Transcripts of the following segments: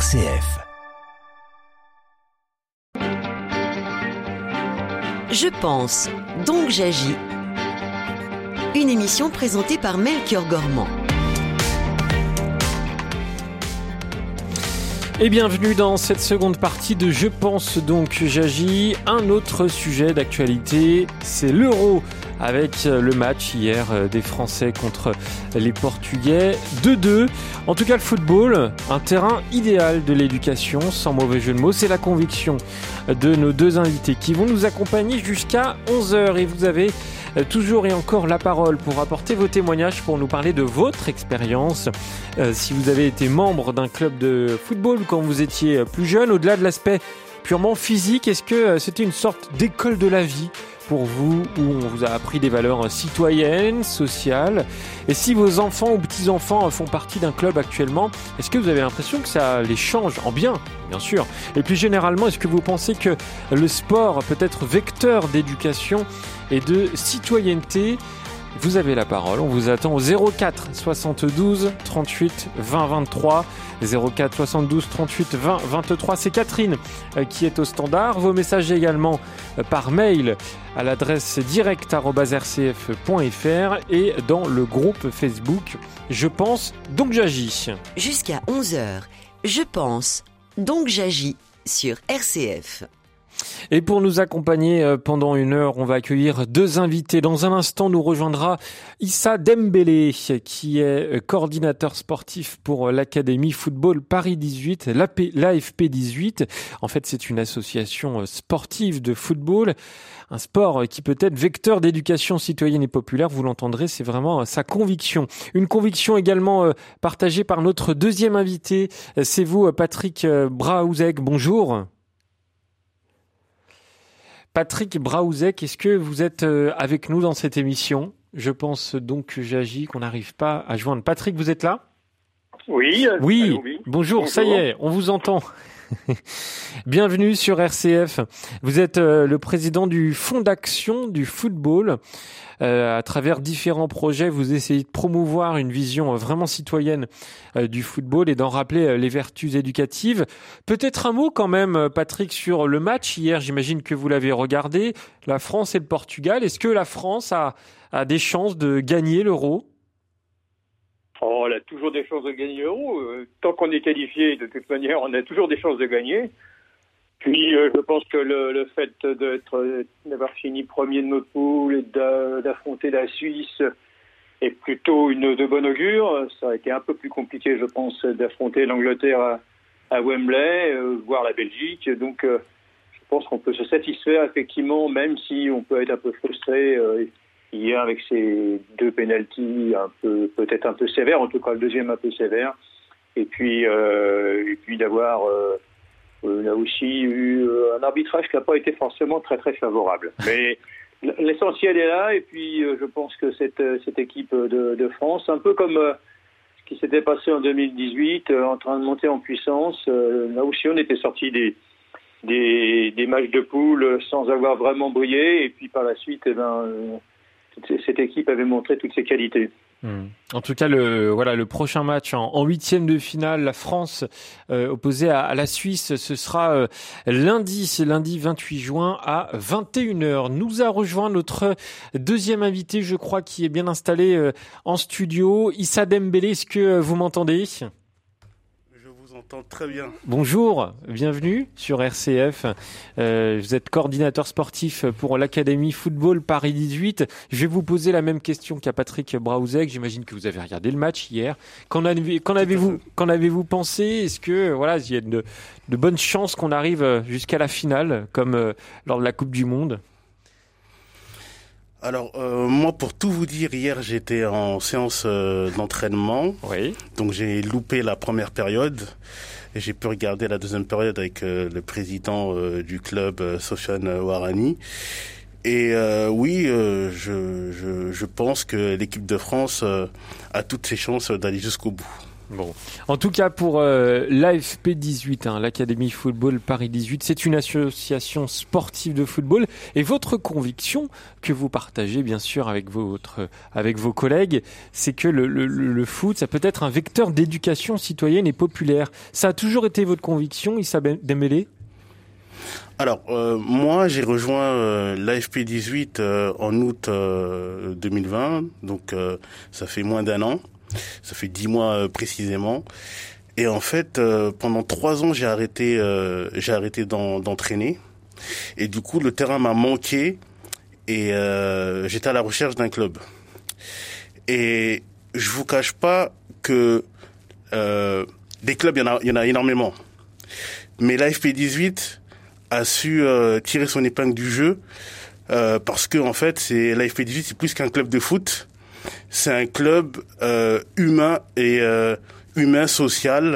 RCF. Je pense, donc j'agis. Une émission présentée par Melchior Gormand. Et bienvenue dans cette seconde partie de Je pense donc j'agis. Un autre sujet d'actualité, c'est l'Euro avec le match hier des Français contre les Portugais 2-2. En tout cas le football, un terrain idéal de l'éducation, sans mauvais jeu de mots. C'est la conviction de nos deux invités qui vont nous accompagner jusqu'à 11h. Et vous avez toujours et encore la parole pour apporter vos témoignages, pour nous parler de votre expérience. Si vous avez été membre d'un club de football quand vous étiez plus jeune, au-delà de l'aspect purement physique, est-ce que c'était une sorte d'école de la vie pour vous, où on vous a appris des valeurs citoyennes, sociales? Et si vos enfants ou petits-enfants font partie d'un club actuellement, est-ce que vous avez l'impression que ça les change en bien sûr? Et plus généralement, est-ce que vous pensez que le sport peut être vecteur d'éducation et de citoyenneté? Vous avez la parole, on vous attend au 04 72 38 20 23, 04 72 38 20 23. C'est Catherine qui est au standard. Vos messages également par mail à l'adresse direct@rcf.fr et dans le groupe Facebook Je pense donc j'agis. Jusqu'à 11h, Je pense donc j'agis sur RCF. Et pour nous accompagner pendant une heure, on va accueillir deux invités. Dans un instant, nous rejoindra Issa Dembélé, qui est coordinateur sportif pour l'Académie Football Paris 18, l'AFP 18. En fait, c'est une association sportive de football, un sport qui peut être vecteur d'éducation citoyenne et populaire. Vous l'entendrez, c'est vraiment sa conviction. Une conviction également partagée par notre deuxième invité. C'est vous, Patrick Braouzek. Bonjour. Patrick Braouzek, est-ce que vous êtes avec nous dans cette émission? Je pense donc que j'agis, qu'on n'arrive pas à joindre. Patrick, vous êtes là? Oui. Oui. Bonjour, ça y est, on vous entend. Bienvenue sur RCF. Vous êtes le président du Fonds d'action du football. À travers différents projets, vous essayez de promouvoir une vision vraiment citoyenne du football et d'en rappeler les vertus éducatives. Peut-être un mot quand même, Patrick, sur le match hier. J'imagine que vous l'avez regardé. La France et le Portugal. Est-ce que la France a des chances de gagner l'Euro? Oh, elle a toujours des chances de gagner l'Euro. Tant qu'on est qualifié, de toute manière, on a toujours des chances de gagner. Puis, je pense que le fait d'avoir fini premier de notre poule et d'affronter la Suisse est plutôt de bonne augure. Ça a été un peu plus compliqué, je pense, d'affronter l'Angleterre à Wembley, voire la Belgique. Donc, je pense qu'on peut se satisfaire, effectivement, même si on peut être un peu frustré hier avec ces deux pénaltys peut-être un peu sévères, en tout cas le deuxième un peu sévère. Et puis d'avoir... on a aussi eu un arbitrage qui n'a pas été forcément très très favorable. Mais l'essentiel est là, et puis je pense que cette équipe de France, un peu comme ce qui s'était passé en 2018, en train de monter en puissance, là aussi on était sorti des matchs de poule sans avoir vraiment brillé, et puis par la suite, cette équipe avait montré toutes ses qualités. En tout cas, le prochain match en huitième de finale, la France opposée à la Suisse, ce sera lundi 28 juin à 21h. Nous a rejoint notre deuxième invité, je crois, qui est bien installé en studio, Issa Dembélé. Est-ce que vous m'entendez? Je vous entends très bien. Bonjour, bienvenue sur RCF. Vous êtes coordinateur sportif pour l'Académie Football Paris 18. Je vais vous poser la même question qu'à Patrick Braouzek. J'imagine que vous avez regardé le match hier. Qu'en avez-vous pensé? Est-ce que il y a de bonnes chances qu'on arrive jusqu'à la finale, comme lors de la Coupe du Monde? Alors, moi, pour tout vous dire, hier, j'étais en séance d'entraînement. Oui. Donc, j'ai loupé la première période. Et j'ai pu regarder la deuxième période avec le président du club, Sofiane Ouarani. Et oui, je pense que l'équipe de France a toutes ses chances d'aller jusqu'au bout. Bon, en tout cas pour l'AFP 18, l'Académie Football Paris 18, c'est une association sportive de football et votre conviction que vous partagez bien sûr avec vos collègues, c'est que le foot, ça peut être un vecteur d'éducation citoyenne et populaire. Ça a toujours été votre conviction, Issa Dembélé ? Alors, moi, j'ai rejoint l'AFP 18 en août 2020, donc ça fait moins d'un an. Ça fait 10 mois précisément. Et en fait, pendant 3 ans, j'ai arrêté d'entraîner. Et du coup, le terrain m'a manqué et j'étais à la recherche d'un club. Et je vous cache pas que des clubs, il y en a énormément. Mais l'AFP 18 a su tirer son épingle du jeu parce que en fait, l'AFP 18, c'est plus qu'un club de foot. C'est un club humain et social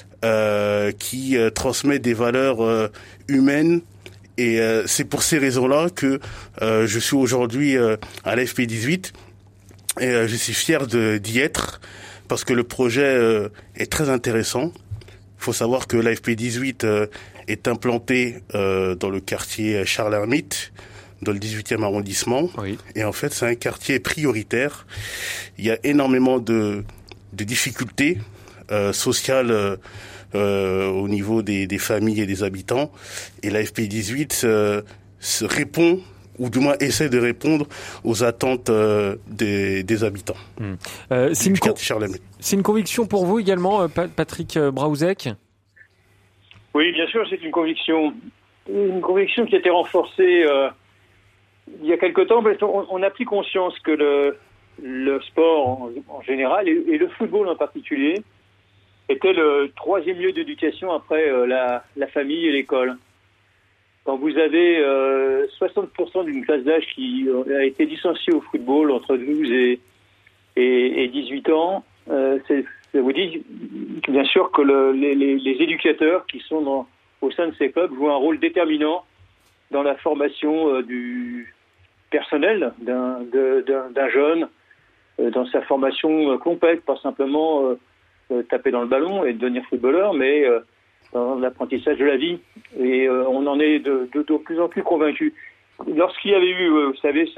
qui transmet des valeurs humaines. Et c'est pour ces raisons-là que je suis aujourd'hui à l'AFP 18 et je suis fier d'y être parce que le projet est très intéressant. Il faut savoir que l'AFP 18 est implanté dans le quartier Charles-Hermite, dans le 18e arrondissement. Oui. Et en fait, c'est un quartier prioritaire. Il y a énormément de difficultés sociales au niveau des familles et des habitants. Et l'AFP 18 se répond, ou du moins essaie de répondre aux attentes des habitants. C'est une conviction pour vous également, Patrick Braouzek ? Oui, bien sûr, c'est une conviction qui a été renforcée il y a quelque temps. On a pris conscience que le sport en général et le football en particulier était le 3e lieu d'éducation après la famille et l'école. Quand vous avez 60% d'une classe d'âge qui a été licenciée au football entre 12 et 18 ans, ça vous dit bien sûr que les éducateurs qui sont au sein de ces clubs jouent un rôle déterminant dans la formation du personnel d'un jeune, dans sa formation complète, pas simplement taper dans le ballon et devenir footballeur, mais dans l'apprentissage de la vie. Et on en est de plus en plus convaincus. Lorsqu'il y avait eu, vous savez,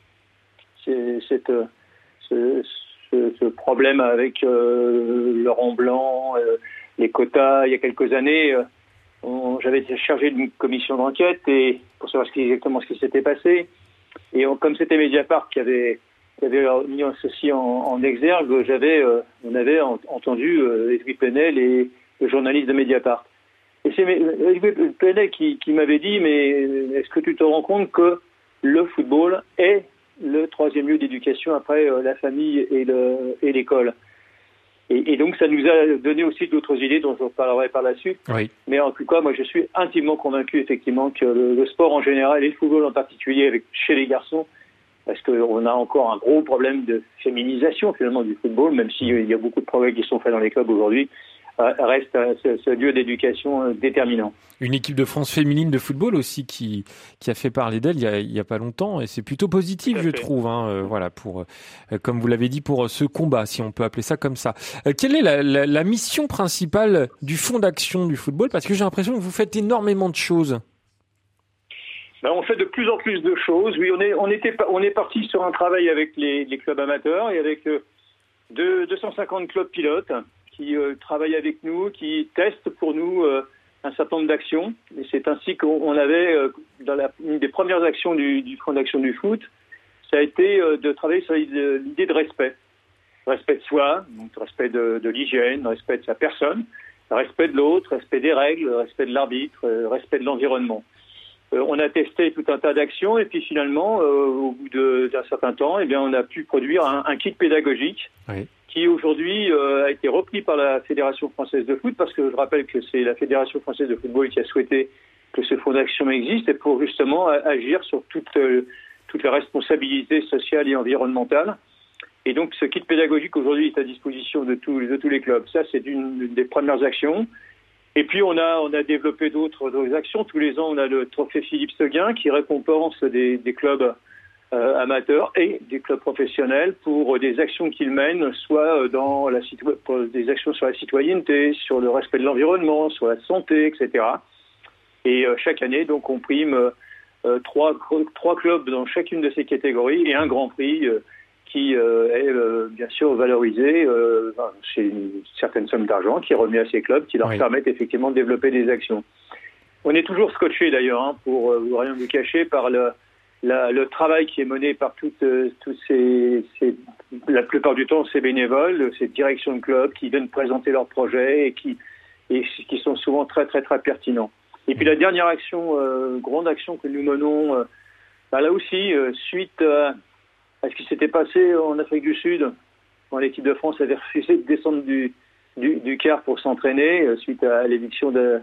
ce problème avec Laurent Blanc, les quotas, il y a quelques années, j'avais été chargé d'une commission d'enquête et pour savoir exactement ce qui s'était passé. Et comme c'était Mediapart qui avait mis ceci en exergue, on avait entendu Edwy Plenel et le journaliste de Mediapart. Et c'est Edwy Plenel qui m'avait dit, mais est-ce que tu te rends compte que le football est le 3e lieu d'éducation après la famille et l'école? Et donc ça nous a donné aussi d'autres idées dont je vous parlerai par la suite. Oui. Mais en tout cas, moi je suis intimement convaincu effectivement que le sport en général et le football en particulier chez les garçons, parce qu'on a encore un gros problème de féminisation finalement du football, même s'il y a beaucoup de progrès qui sont faits dans les clubs aujourd'hui, reste ce lieu d'éducation déterminant. Une équipe de France féminine de football aussi qui a fait parler d'elle il y a pas longtemps et c'est plutôt positif je trouve voilà pour comme vous l'avez dit pour ce combat si on peut appeler ça comme ça. Quelle est la mission principale du Fonds d'action du football, parce que j'ai l'impression que vous faites énormément de choses. On fait de plus en plus de choses. Oui, on est parti sur un travail avec les clubs amateurs et avec 250 clubs pilotes qui travaillent avec nous, qui testent pour nous un certain nombre d'actions. Et c'est ainsi qu'on avait, dans une des premières actions du Fonds d'action du foot, ça a été de travailler sur l'idée de respect. Respect de soi, donc respect de l'hygiène, respect de sa personne, respect de l'autre, respect des règles, respect de l'arbitre, respect de l'environnement. On a testé tout un tas d'actions et puis finalement, au bout d'un certain temps, on a pu produire un kit pédagogique qui aujourd'hui a été repris par la Fédération française de foot, parce que je rappelle que c'est la Fédération française de football qui a souhaité que ce fonds d'action existe et pour justement agir sur toutes les responsabilités sociales et environnementales. Et donc ce kit pédagogique aujourd'hui est à disposition de tous les clubs. Ça, c'est une des premières actions. Et puis on a développé d'autres actions. Tous les ans, on a le trophée Philippe Seguin qui récompense des clubs amateurs et des clubs professionnels pour des actions qu'ils mènent, soit dans pour des actions sur la citoyenneté, sur le respect de l'environnement, sur la santé, etc. Et chaque année, donc, on prime trois clubs dans chacune de ces catégories et un grand prix qui est bien sûr valorisé. C'est une certaine somme d'argent qui est remis à ces clubs, qui leur permettent effectivement de développer des actions. On est toujours scotché d'ailleurs, pour rien vous cacher, par le travail qui est mené par tous ces la plupart du temps ces bénévoles, ces directions de clubs qui viennent présenter leurs projets et qui sont souvent très très très pertinents. Et puis la dernière action, grande action que nous menons, là aussi, suite à ce qui s'était passé en Afrique du Sud, quand l'équipe de France avait refusé de descendre du Caire pour s'entraîner, suite à l'éviction de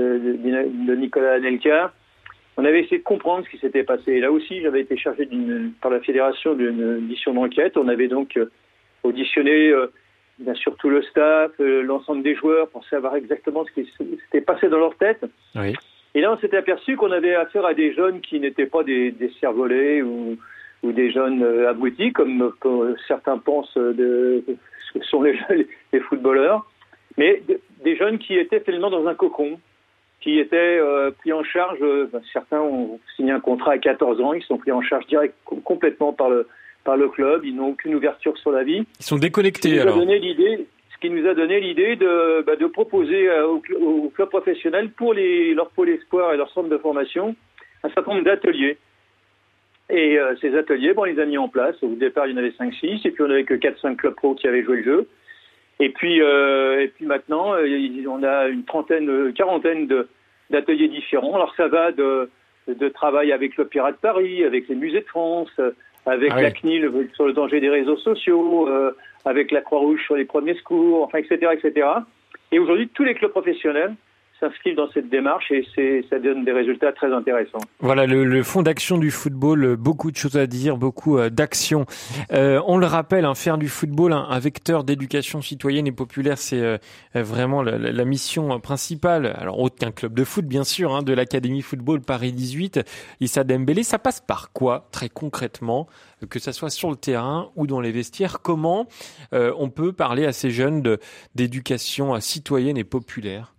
Nicolas Anelka, on avait essayé de comprendre ce qui s'était passé. Et là aussi, j'avais été chargé par la fédération d'une mission d'enquête. On avait donc auditionné bien sûr tout le staff, l'ensemble des joueurs pour savoir exactement ce qui s'était passé dans leur tête. Oui. Et là, on s'était aperçu qu'on avait affaire à des jeunes qui n'étaient pas des cervelets ou des jeunes abrutis, comme certains pensent que sont les footballeurs, mais des jeunes qui étaient finalement dans un cocon, qui étaient pris en charge. Certains ont signé un contrat à 14 ans, ils sont pris en charge complètement par le club, ils n'ont aucune ouverture sur la vie. Ils sont déconnectés alors. Ce qui nous a donné l'idée de proposer au club professionnel pour leur pôle espoir et leur centre de formation un certain nombre d'ateliers. Et ces ateliers, on les a mis en place. Au départ, il y en avait 5-6, et puis on n'avait que 4-5 clubs pro qui avaient joué le jeu. Et puis maintenant, on a une quarantaine d'ateliers différents. Alors ça va de travail avec le Pirate Paris, avec les musées de France, avec la CNIL sur le danger des réseaux sociaux, avec la Croix-Rouge sur les premiers secours, enfin, etc., etc. Et aujourd'hui, tous les clubs professionnels s'inscrivent dans cette démarche et ça donne des résultats très intéressants. Voilà, le Fonds d'action du football, beaucoup de choses à dire, beaucoup d'actions. On le rappelle, faire du football un vecteur d'éducation citoyenne et populaire, c'est vraiment la mission principale. Alors, autre qu'un club de foot, bien sûr, de l'Académie Football Paris 18, Issa Dembélé. Ça passe par quoi, très concrètement, que ça soit sur le terrain ou dans les vestiaires? Comment on peut parler à ces jeunes d'éducation citoyenne et populaire?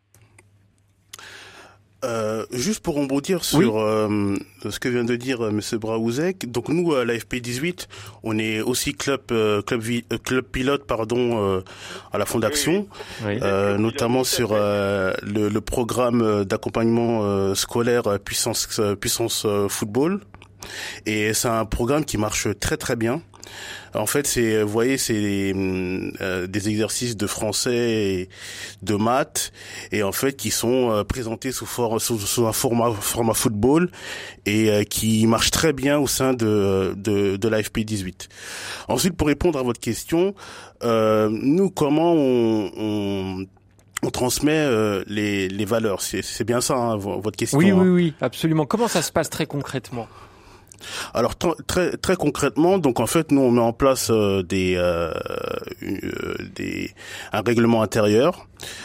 Juste pour rebondir sur ce que vient de dire Monsieur Braouzek, donc nous à l'AFP 18, on est aussi club pilote à la Fondation, notamment sur le programme d'accompagnement scolaire puissance football, et c'est un programme qui marche très très bien. En fait, c'est des exercices de français et de maths, et en fait qui sont présentés sous un format football, et qui marche très bien au sein de l'AFP 18. Ensuite, pour répondre à votre question, nous, comment on transmet les valeurs, c'est bien ça votre question. Oui, absolument. Comment ça se passe très concrètement? Alors très très concrètement, donc en fait nous on met en place un règlement intérieur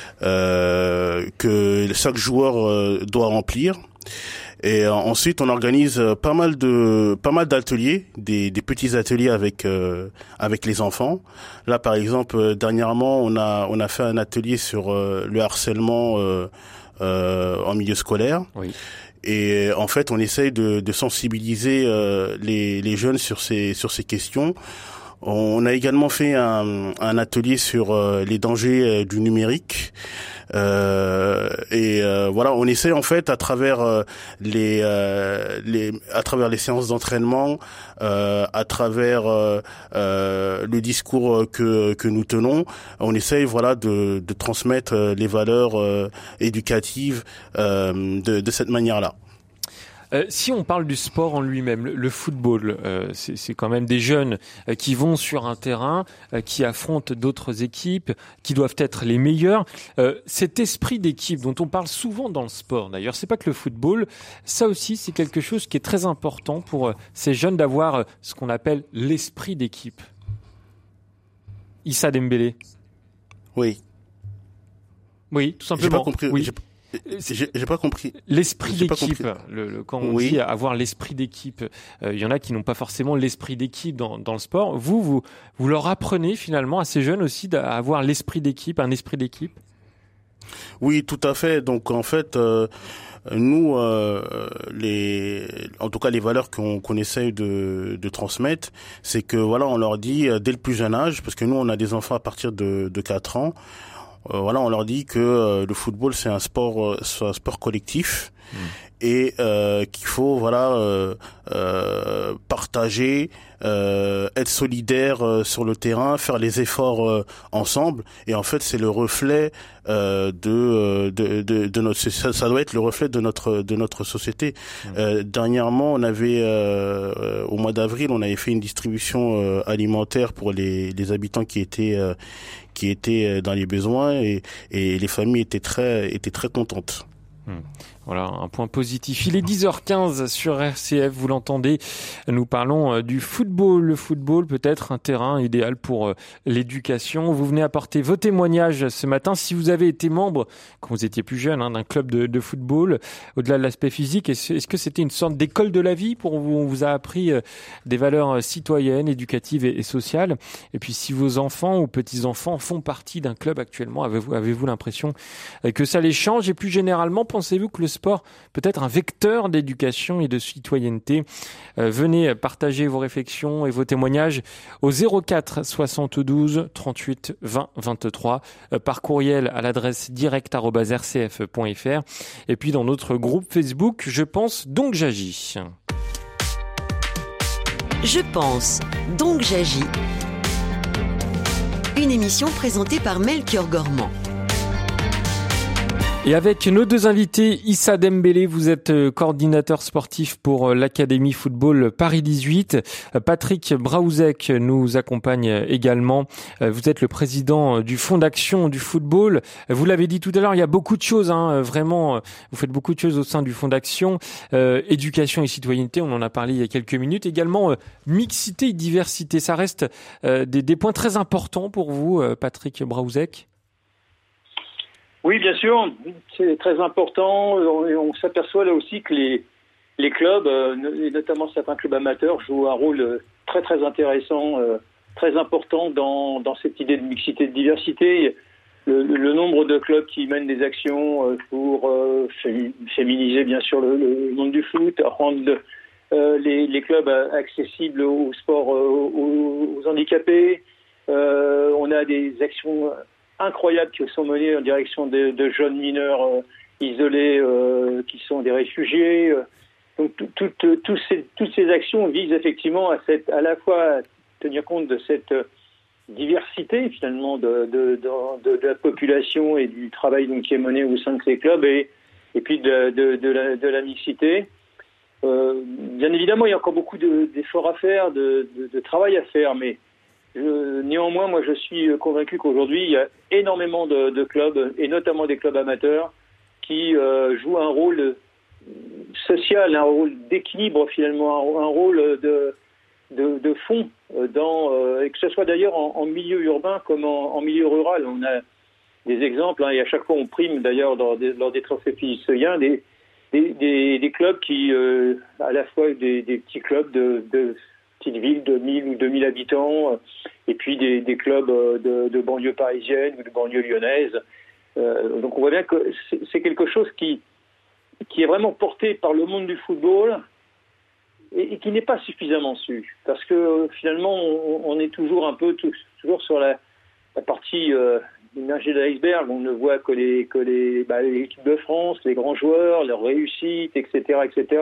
que chaque joueur doit remplir, et ensuite on organise pas mal d'ateliers, des petits ateliers avec les enfants. Là par exemple dernièrement on a fait un atelier sur le harcèlement en milieu scolaire. Oui. Et en fait, on essaye de sensibiliser les jeunes sur ces questions. On a également fait un atelier sur les dangers du numérique. Voilà, on essaie en fait à travers les séances d'entraînement, à travers le discours que nous tenons, on essaye de transmettre les valeurs éducatives de cette manière-là. Si on parle du sport en lui-même, le football, c'est quand même des jeunes qui vont sur un terrain, qui affrontent d'autres équipes, qui doivent être les meilleurs. Cet esprit d'équipe dont on parle souvent dans le sport, d'ailleurs, c'est pas que le football, ça aussi c'est quelque chose qui est très important pour ces jeunes d'avoir ce qu'on appelle l'esprit d'équipe. Issa Dembélé. Oui. Oui, tout simplement. J'ai pas compris. Oui. J'ai pas compris. L'esprit d'équipe. Quand on dit avoir l'esprit d'équipe, il y en a qui n'ont pas forcément l'esprit d'équipe dans le sport. Vous leur apprenez finalement à ces jeunes aussi à avoir l'esprit d'équipe, un esprit d'équipe? Oui, tout à fait. Donc en fait, nous, en tout cas les valeurs qu'on essaye de transmettre, c'est que voilà, on leur dit dès le plus jeune âge, parce que nous on a des enfants à partir de 4 ans. Voilà, on leur dit que le football c'est un sport collectif et qu'il faut partager, être solidaire sur le terrain, faire les efforts ensemble. Et en fait, c'est le reflet de notre, ça doit être le reflet de notre société. Dernièrement, on avait au mois d'avril, on avait fait une distribution alimentaire pour les habitants qui étaient dans les besoins et les familles étaient très contentes. Voilà, un point positif. Il est 10h15 sur RCF, vous l'entendez, nous parlons du football. Le football peut être un terrain idéal pour l'éducation. Vous venez apporter vos témoignages ce matin. Si vous avez été membre, quand vous étiez plus jeune, d'un club de football, au-delà de l'aspect physique, est-ce que c'était une sorte d'école de la vie pour vous? On vous a appris des valeurs citoyennes, éducatives et sociales. Et puis si vos enfants ou petits-enfants font partie d'un club actuellement, avez-vous l'impression que ça les change? Et plus généralement, pensez-vous que le sport peut être un vecteur d'éducation et de citoyenneté? Venez partager vos réflexions et vos témoignages au 04 72 38 20 23 par courriel à l'adresse direct@rcf.fr et puis dans notre groupe Facebook Je pense donc j'agis. Je pense donc j'agis. Une émission présentée par Melchior Gormand. Et avec nos deux invités, Issa Dembélé, vous êtes coordinateur sportif pour l'Académie Football Paris 18. Patrick Braouzek nous accompagne également. Vous êtes le président du Fonds d'action du football. Vous l'avez dit tout à l'heure, il y a beaucoup de choses, vraiment. Vous faites beaucoup de choses au sein du Fonds d'action. Éducation et citoyenneté, on en a parlé il y a quelques minutes. Également, mixité et diversité. Ça reste des points très importants pour vous, Patrick Braouzek? Oui, bien sûr, c'est très important. On s'aperçoit là aussi que les clubs, et notamment certains clubs amateurs, jouent un rôle très très intéressant, très important dans cette idée de mixité, de diversité. Le nombre de clubs qui mènent des actions pour féminiser bien sûr le monde du foot, rendre les clubs accessibles au sport, aux handicapés. On a des actions incroyables qui sont menées en direction de jeunes mineurs isolés qui sont des réfugiés. Donc toutes ces actions visent effectivement à la fois tenir compte de cette diversité finalement de la population et du travail donc qui est mené au sein de ces clubs et puis de la mixité. Bien évidemment, il y a encore beaucoup d'efforts à faire, de travail à faire, mais néanmoins, moi, je suis convaincu qu'aujourd'hui, il y a énormément de clubs, et notamment des clubs amateurs, qui jouent un rôle social, un rôle d'équilibre finalement, un rôle de fond, et que ce soit d'ailleurs en milieu urbain comme en milieu rural. On a des exemples, et à chaque fois on prime d'ailleurs lors des trophées physiciens des clubs qui, à la fois des petits clubs de petites villes de 1000 ou 2000 habitants, et puis des clubs de banlieue parisienne ou de banlieue lyonnaise. Donc on voit bien que c'est quelque chose qui est vraiment porté par le monde du football et qui n'est pas suffisamment su. Parce que finalement, on est toujours un peu toujours sur la partie immergée de l'iceberg. On ne voit que l'équipe de France, les grands joueurs, leurs réussites, etc., etc.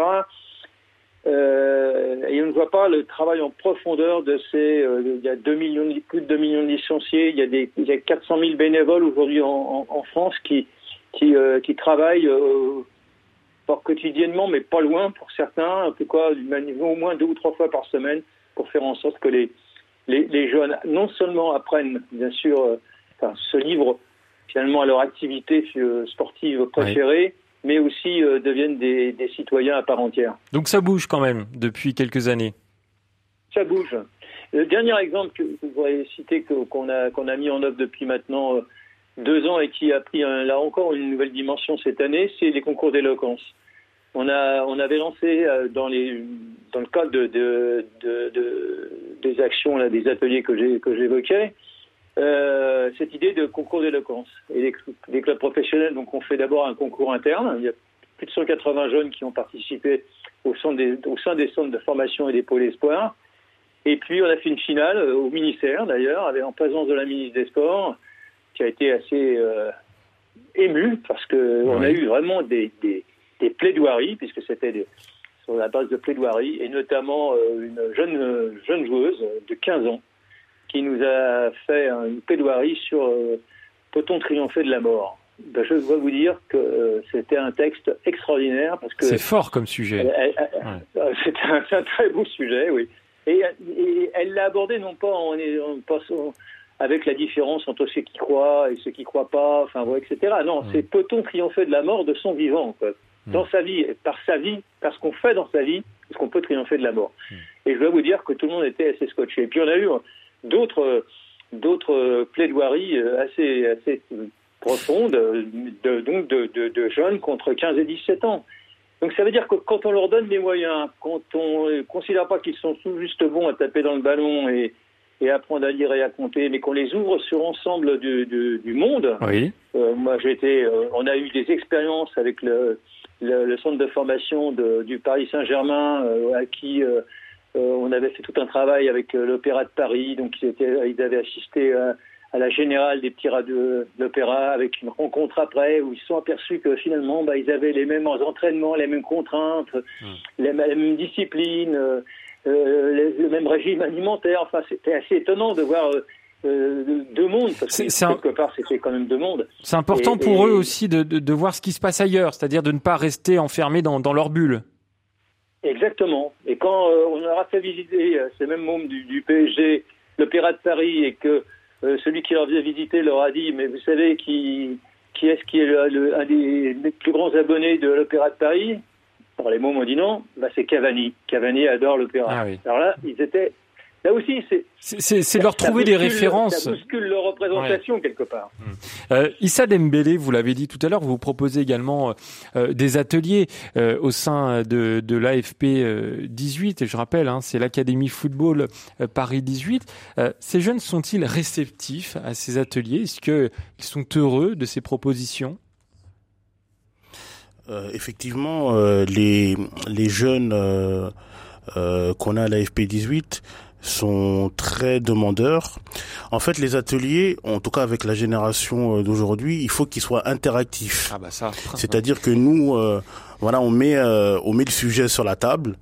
Et on ne voit pas le travail en profondeur de il y a plus de 2 millions de licenciés, il y a 400 000 bénévoles aujourd'hui en France qui travaillent pas quotidiennement, mais pas loin pour certains, en tout cas au moins 2 ou 3 fois par semaine, pour faire en sorte que les jeunes non seulement apprennent, bien sûr, se livrent finalement à leur activité sportive préférée, oui, mais aussi deviennent des citoyens à part entière. Donc ça bouge quand même depuis quelques années. Ça bouge. Le dernier exemple que je voudrais citer qu'on a mis en œuvre depuis maintenant 2 ans et qui a pris là encore une nouvelle dimension cette année, c'est les concours d'éloquence. On avait lancé dans le cadre des actions, là, des ateliers que j'évoquais, cette idée de concours d'éloquence. Et les clubs professionnels donc, ont fait d'abord un concours interne. Il y a plus de 180 jeunes qui ont participé au sein des centres de formation et des pôles espoirs. Et puis on a fait une finale au ministère d'ailleurs, en présence de la ministre des Sports, qui a été assez émue parce qu'on a eu vraiment des plaidoiries, puisque c'était sur la base de plaidoiries, et notamment une jeune joueuse de 15 ans qui nous a fait une plaidoirie sur peut-on triompher de la mort. Ben, je dois vous dire que c'était un texte extraordinaire parce que c'est fort comme sujet. C'était un très beau sujet, oui. Et elle l'a abordé non pas en passant avec la différence entre ceux qui croient et ceux qui croient pas, enfin ouais, etc. Non, c'est peut-on triompher de la mort de son vivant, quoi. Dans sa vie, par ce qu'on fait dans sa vie, est-ce qu'on peut triompher de la mort. Et je dois vous dire que tout le monde était assez scotché. Et puis on a eu d'autres plaidoiries assez profondes, de jeunes contre 15 et 17 ans. Donc ça veut dire que quand on leur donne des moyens, quand on ne considère pas qu'ils sont tout juste bons à taper dans le ballon et apprendre à lire et à compter, mais qu'on les ouvre sur l'ensemble du monde. Oui. Moi, on a eu des expériences avec le centre de formation du Paris Saint-Germain, à qui on avait fait tout un travail avec l'Opéra de Paris. Donc ils avaient assisté à la générale des petits radios de l'opéra, avec une rencontre après où ils se sont aperçus que finalement ils avaient les mêmes entraînements, les mêmes contraintes, les mêmes disciplines, le même régime alimentaire. Enfin, c'était assez étonnant de voir deux mondes, parce que quelque part c'était quand même deux mondes. C'est important pour eux aussi de voir ce qui se passe ailleurs, c'est-à-dire de ne pas rester enfermés dans leur bulle. Exactement. Et quand on leur a fait visiter ces mêmes membres du PSG, l'Opéra de Paris, et que celui qui leur faisait visiter leur a dit, mais vous savez qui est un des plus grands abonnés de l'Opéra de Paris? Alors les mômes ont dit non, c'est Cavani. Cavani adore l'opéra. Ah oui. Alors là, ils étaient... Là aussi, c'est leur trouver des références. Ça bouscule leur représentation, quelque part. Issa Dembélé, vous l'avez dit tout à l'heure, vous proposez également des ateliers au sein de l'AFP 18. Et je rappelle, c'est l'Académie Football Paris 18. Ces jeunes sont-ils réceptifs à ces ateliers? Est-ce qu'ils sont heureux de ces propositions? Effectivement, les jeunes qu'on a à l'AFP 18 sont très demandeurs. En fait, les ateliers, en tout cas avec la génération d'aujourd'hui, il faut qu'ils soient interactifs. Ah bah ça. C'est-à-dire que nous, on met le sujet sur la table.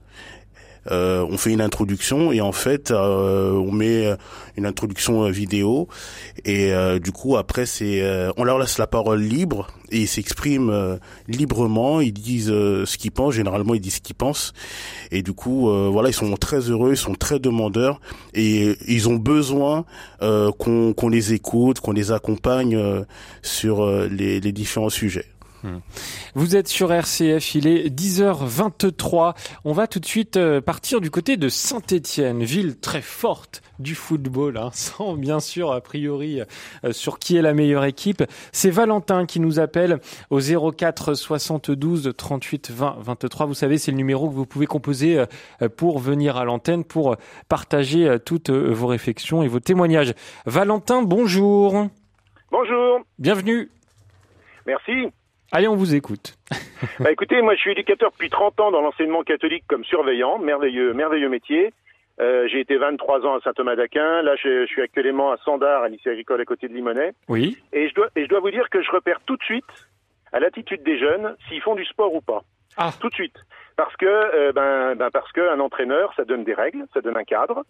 On fait une introduction et en fait on met une introduction vidéo et du coup après on leur laisse la parole libre et ils s'expriment librement, ils disent ce qu'ils pensent, généralement ils disent ce qu'ils pensent et du coup ils sont très heureux, ils sont très demandeurs et ils ont besoin qu'on les écoute, qu'on les accompagne sur les différents sujets. Vous êtes sur RCF, il est 10h23. On va tout de suite partir du côté de Saint-Étienne, ville très forte du football, sans bien sûr a priori sur qui est la meilleure équipe. C'est Valentin qui nous appelle au 04 72 38 20 23. Vous savez, c'est le numéro que vous pouvez composer pour venir à l'antenne, pour partager toutes vos réflexions et vos témoignages. Valentin, bonjour. Bonjour. Bienvenue. Merci. Allez, on vous écoute. Écoutez, moi je suis éducateur depuis 30 ans dans l'enseignement catholique comme surveillant, merveilleux métier. J'ai été 23 ans à Saint-Thomas-d'Aquin, là je suis actuellement à Sandar, à lycée agricole à côté de Limonest. Oui. Et je dois vous dire que je repère tout de suite, à l'attitude des jeunes, s'ils font du sport ou pas. Ah. Tout de suite. Parce que parce que un entraîneur, ça donne des règles, ça donne un cadre.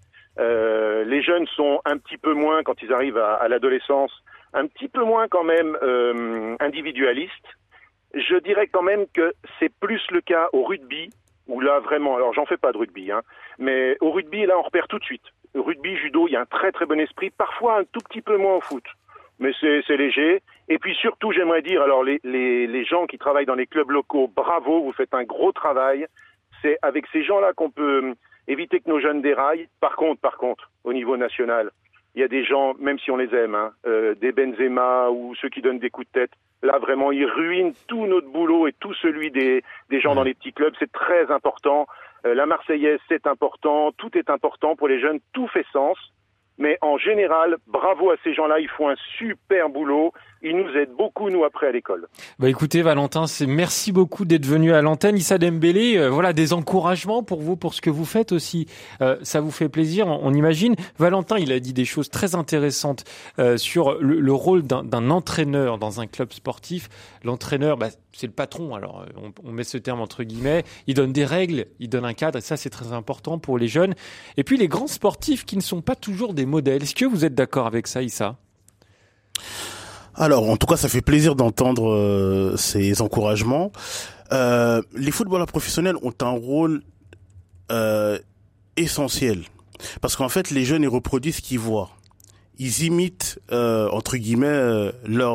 Les jeunes sont un petit peu moins, quand ils arrivent à l'adolescence, un petit peu moins quand même individualistes. Je dirais quand même que c'est plus le cas au rugby, où là vraiment, alors j'en fais pas de rugby, mais au rugby, là on repère tout de suite. Rugby, judo, il y a un très très bon esprit, parfois un tout petit peu moins au foot, mais c'est léger. Et puis surtout, j'aimerais dire, alors les gens qui travaillent dans les clubs locaux, bravo, vous faites un gros travail. C'est avec ces gens-là qu'on peut éviter que nos jeunes déraillent. Par contre, au niveau national, il y a des gens, même si on les aime, des Benzema ou ceux qui donnent des coups de tête, là vraiment ils ruinent tout notre boulot et tout celui des gens dans les petits clubs. C'est très important. La Marseillaise, c'est important. Tout est important pour les jeunes. Tout fait sens. Mais en général, bravo à ces gens-là. Ils font un super boulot. Ils nous aident beaucoup, nous, après, à l'école. Écoutez, Valentin, merci beaucoup d'être venu à l'antenne. Issa Dembélé, voilà, des encouragements pour vous, pour ce que vous faites aussi. Ça vous fait plaisir, on imagine. Valentin, il a dit des choses très intéressantes sur le rôle d'un entraîneur dans un club sportif. L'entraîneur, c'est le patron. Alors, on met ce terme entre guillemets. Il donne des règles, il donne un cadre. Et ça, c'est très important pour les jeunes. Et puis, les grands sportifs qui ne sont pas toujours des modèles. Est-ce que vous êtes d'accord avec ça, Issa ? Alors, en tout cas, ça fait plaisir d'entendre ces encouragements. Les footballeurs professionnels ont un rôle essentiel. Parce qu'en fait, les jeunes, ils reproduisent ce qu'ils voient. Ils imitent, entre guillemets,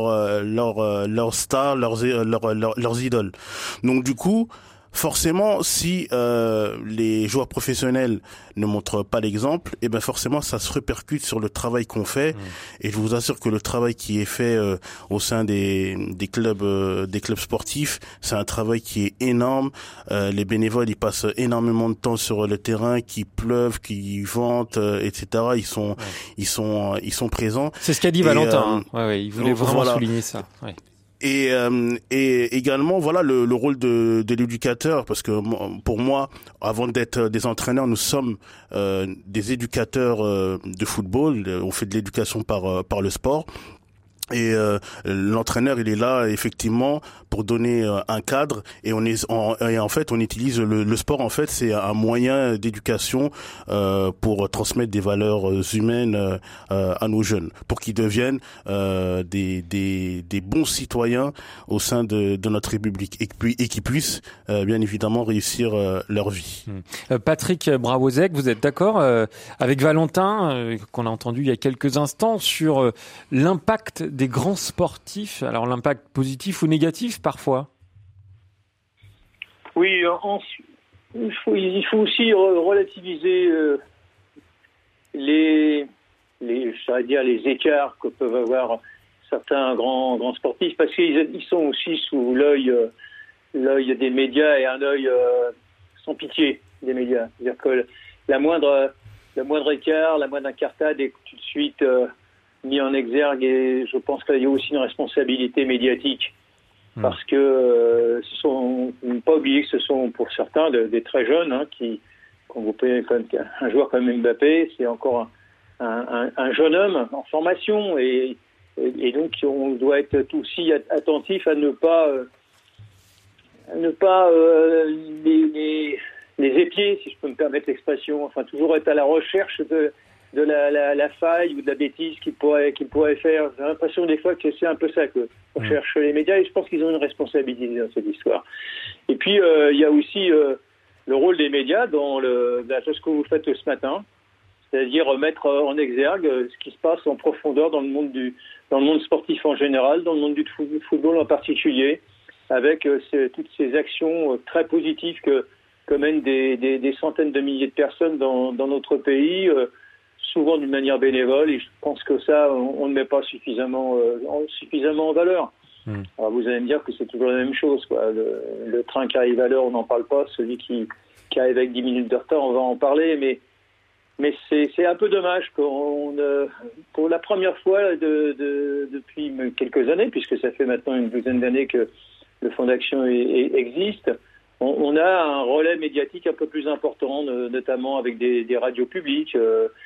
leurs stars, leurs idoles. Donc, du coup, forcément, si les joueurs professionnels ne montrent pas l'exemple, forcément, ça se répercute sur le travail qu'on fait. Et je vous assure que le travail qui est fait au sein des clubs sportifs, c'est un travail qui est énorme. Les bénévoles, ils passent énormément de temps sur le terrain, qu'il pleuve, qu'il vente, etc. Ils sont présents. C'est ce qu'a dit Valentin. Il voulait vraiment souligner ça. Ouais. Et également voilà le rôle de l'éducateur, parce que pour moi, avant d'être des entraîneurs, nous sommes des éducateurs de football. On fait de l'éducation par le sport. Et l'entraîneur, il est là effectivement pour donner un cadre, et en fait on utilise le sport, en fait c'est un moyen d'éducation pour transmettre des valeurs humaines à nos jeunes, pour qu'ils deviennent des bons citoyens au sein de notre République, et qu'ils puissent bien évidemment réussir leur vie. Patrick Bravozek, vous êtes d'accord avec Valentin qu'on a entendu il y a quelques instants sur l'impact des grands sportifs, alors l'impact positif ou négatif parfois? Oui, il faut aussi relativiser les écarts que peuvent avoir certains grands sportifs, parce qu'ils sont aussi sous l'œil des médias, et un œil sans pitié des médias. C'est-à-dire que la moindre écart, la moindre incartade est tout de suite mis en exergue, et je pense qu'il y a aussi une responsabilité médiatique, parce que faut pas oublier que ce sont pour certains des très jeunes qui, quand vous prenez un joueur comme Mbappé, c'est encore un jeune homme en formation, et donc on doit être aussi attentif à ne pas les épier, si je peux me permettre l'expression, enfin toujours être à la recherche de la faille ou de la bêtise qu'il pourrait faire. J'ai l'impression des fois que c'est un peu ça que recherchent les médias, et je pense qu'ils ont une responsabilité dans cette histoire. Et puis il y a aussi le rôle des médias dans ce que vous faites ce matin, c'est-à-dire mettre en exergue ce qui se passe en profondeur dans le monde sportif en général, dans le monde du football en particulier, avec toutes ces actions très positives que mènent des centaines de milliers de personnes dans notre pays, souvent d'une manière bénévole, et je pense que ça, on ne met pas suffisamment en valeur. Alors vous allez me dire que c'est toujours la même chose, quoi. Le train qui arrive à l'heure, on n'en parle pas. Celui qui arrive avec 10 minutes de retard, on va en parler. Mais c'est un peu dommage qu'on, pour la première fois depuis quelques années, puisque ça fait maintenant une douzaine d'années que le Fonds d'Action existe, on a un relais médiatique un peu plus important, notamment avec des radios publiques,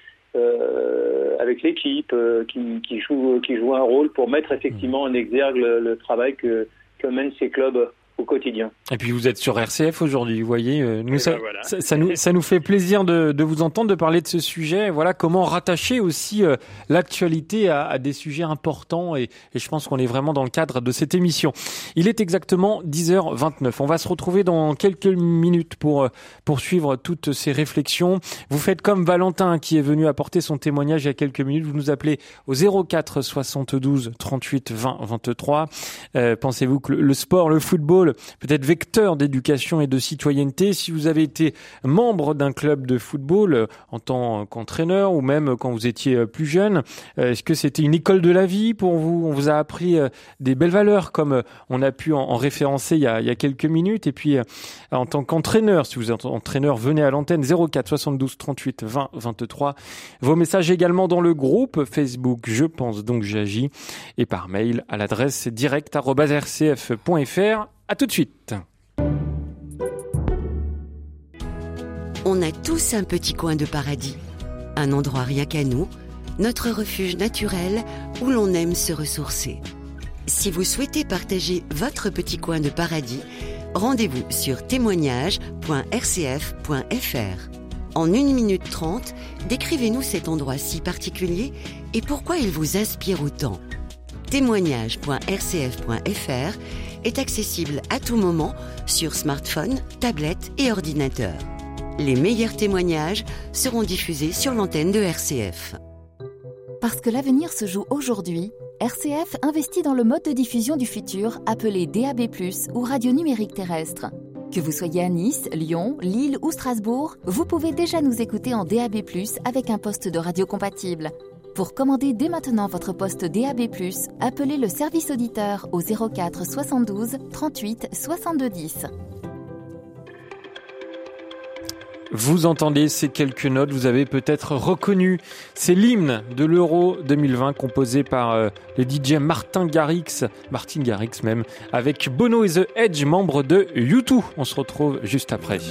avec l'équipe qui joue un rôle pour mettre effectivement en exergue le travail que mènent ces clubs au quotidien. Et puis vous êtes sur RCF aujourd'hui, vous voyez, ça nous fait plaisir de vous entendre, de parler de ce sujet. Voilà, comment rattacher aussi l'actualité à des sujets importants, et je pense qu'on est vraiment dans le cadre de cette émission. Il est exactement 10h29. On va se retrouver dans quelques minutes pour poursuivre toutes ces réflexions. Vous faites comme Valentin qui est venu apporter son témoignage il y a quelques minutes. Vous nous appelez au 04 72 38 20 23. Pensez-vous que le sport, le football football peut être vecteur d'éducation et de citoyenneté. Si vous avez été membre d'un club de football en tant qu'entraîneur ou même quand vous étiez plus jeune, est-ce que c'était une école de la vie pour vous? On vous a appris des belles valeurs comme on a pu en référencer il y a quelques minutes. Et puis en tant qu'entraîneur, si vous êtes entraîneur, venez à l'antenne 04 72 38 20 23. Vos messages également dans le groupe Facebook Je pense donc j'agis et par mail à l'adresse direct@rcf.fr. À tout de suite. On a tous un petit coin de paradis, un endroit rien qu'à nous, notre refuge naturel où l'on aime se ressourcer. Si vous souhaitez partager votre petit coin de paradis, rendez-vous sur témoignage.rcf.fr. En 1 minute 30, décrivez-nous cet endroit si particulier et pourquoi il vous inspire autant. témoignage.rcf.fr est accessible à tout moment sur smartphone, tablette et ordinateur. Les meilleurs témoignages seront diffusés sur l'antenne de RCF. Parce que l'avenir se joue aujourd'hui, RCF investit dans le mode de diffusion du futur appelé DAB+, ou radio numérique terrestre. Que vous soyez à Nice, Lyon, Lille ou Strasbourg, vous pouvez déjà nous écouter en DAB+, avec un poste de radio compatible. Pour commander dès maintenant votre poste DAB+, appelez le service auditeur au 04 72 38 62 10. Vous entendez ces quelques notes, vous avez peut-être reconnu. C'est l'hymne de l'Euro 2020 composé par le DJ Martin Garrix même, avec Bono et The Edge, membre de U2. On se retrouve juste après.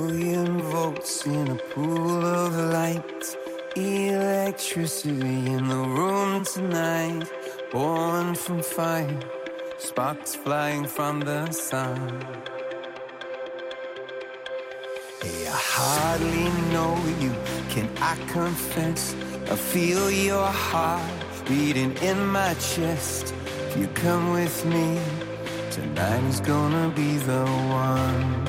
Electricity in the room tonight, born from fire, sparks flying from the sun. Hey, I hardly know you, can I confess? I feel your heart beating in my chest. If you come with me, tonight is gonna be the one.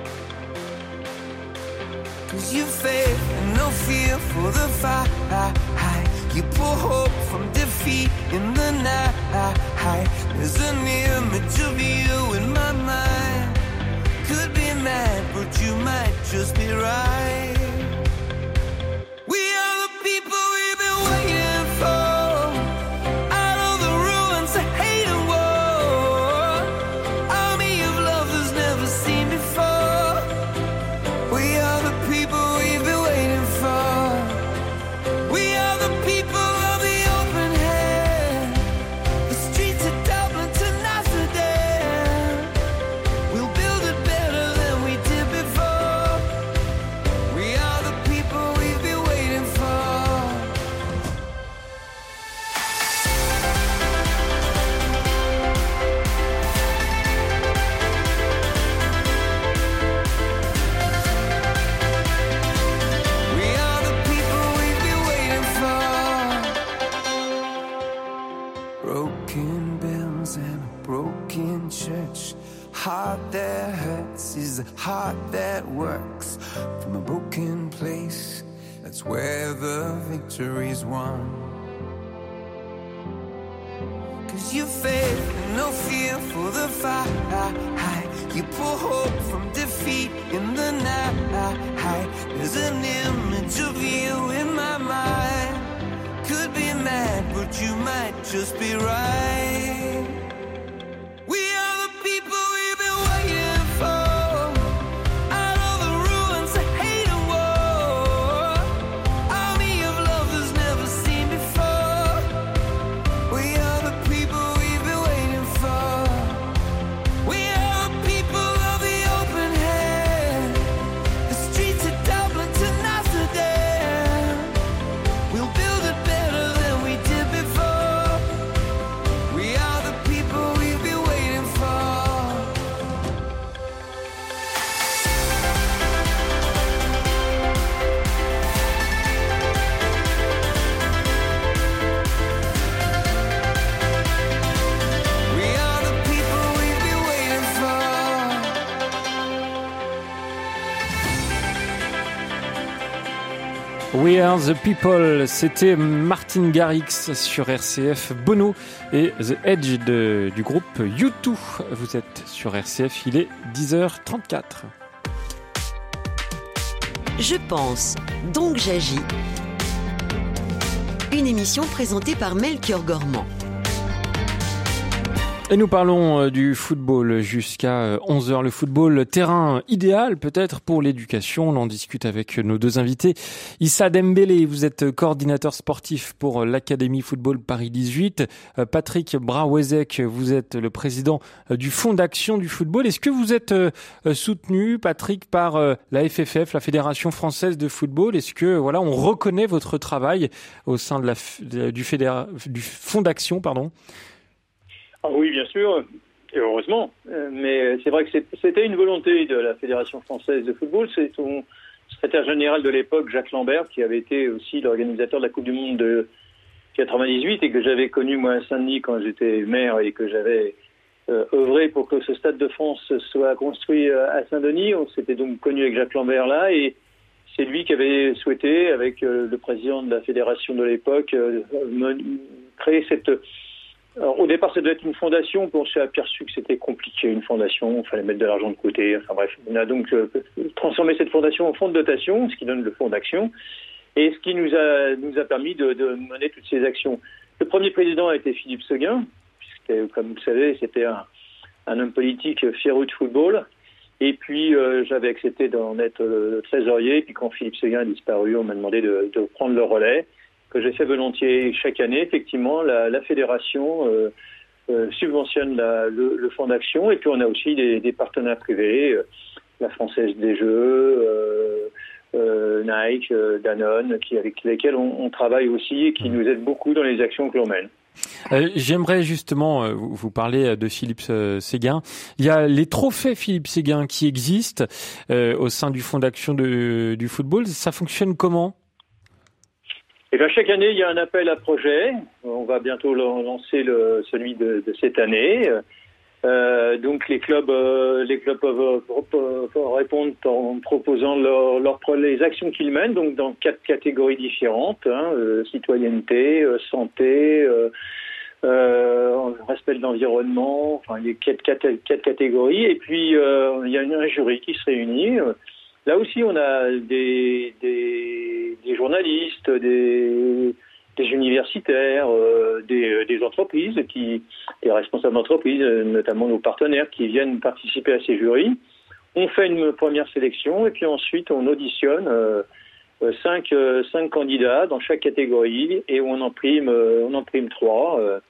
'Cause you faith and no fear for the fight. You pull hope from defeat in the night. There's an image of you in my mind. Could be mad, but you might just be right. We are the people we've been waiting for. Out of the ruins of hate and war. Army of love that's never seen before. We are the people we've been waiting for. We are the people of the open hand. The streets of Dublin to Amsterdam. We'll build it better than we did before. We are the people we've been waiting for. We are the people we've been waiting for. Broken bells and a broken church. Heart that hurts is a heart that works. From a broken place, that's where the victory's won. 'Cause you faith and no fear for the fight. You pull hope from defeat in the night. There's an image of you in my mind. Could be mad, but you might just be right. We are the people we've been waiting for. Out of the ruins of hate and war. Army of love that's never seen before. We are the people we've been waiting for. We are the people of the open hand. The streets of Dublin to Amsterdam. We'll build it better than we did before. We are the people. We Are The People, c'était Martin Garrix sur RCF, Bono et The Edge du groupe U2. Vous êtes sur RCF, il est 10h34. Je pense, donc j'agis. Une émission présentée par Melchior Gormand. Et nous parlons du football jusqu'à 11h. Le football, terrain idéal peut-être pour l'éducation. On en discute avec nos deux invités. Issa Dembélé, vous êtes coordinateur sportif pour l'Académie Football Paris 18. Patrick Brawezek, vous êtes le président du Fonds d'action du football. Est-ce que vous êtes soutenu, Patrick, par la FFF, la Fédération française de football? Est-ce que voilà, on reconnaît votre travail au sein de du Fonds d'action, pardon? Ah oui, bien sûr, et heureusement. Mais c'est vrai que c'était une volonté de la Fédération française de football. C'est son secrétaire général de l'époque, Jacques Lambert, qui avait été aussi l'organisateur de la Coupe du Monde de 98 et que j'avais connu moi à Saint-Denis quand j'étais maire et que j'avais œuvré pour que ce Stade de France soit construit à Saint-Denis. On s'était donc connu avec Jacques Lambert là et c'est lui qui avait souhaité, avec le président de la fédération de l'époque, créer cette... Alors, au départ, ça devait être une fondation, puis on s'est aperçu que c'était compliqué, une fondation, il fallait mettre de l'argent de côté, enfin bref. On a donc transformé cette fondation en fonds de dotation, ce qui donne le fonds d'action, et ce qui nous a permis de mener toutes ces actions. Le premier président a été Philippe Seguin, puisque, comme vous le savez, c'était un homme politique férus de football, et puis j'avais accepté d'en être le trésorier, puis quand Philippe Seguin a disparu, on m'a demandé de prendre le relais, que j'ai fait volontiers chaque année. Effectivement, la fédération subventionne le fonds d'action et puis on a aussi des partenaires privés, la Française des Jeux, Nike, Danone, avec lesquels on travaille aussi et qui nous aident beaucoup dans les actions que l'on mène. J'aimerais justement vous parler de Philippe Séguin. Il y a les trophées Philippe Séguin qui existent au sein du fonds d'action du football. Ça fonctionne comment ? Et bien, chaque année, il y a un appel à projet. On va bientôt lancer celui de cette année. Donc, les clubs peuvent répondre en proposant les actions qu'ils mènent, donc dans 4 catégories différentes, citoyenneté, santé, respect de l'environnement, enfin, il y a 4 catégories. Et puis, il y a un jury qui se réunit. Là aussi, on a des journalistes, des universitaires, des entreprises, des responsables d'entreprises, notamment nos partenaires, qui viennent participer à ces jurys. On fait une première sélection et puis ensuite on auditionne 5 candidats dans chaque catégorie et on en prime 3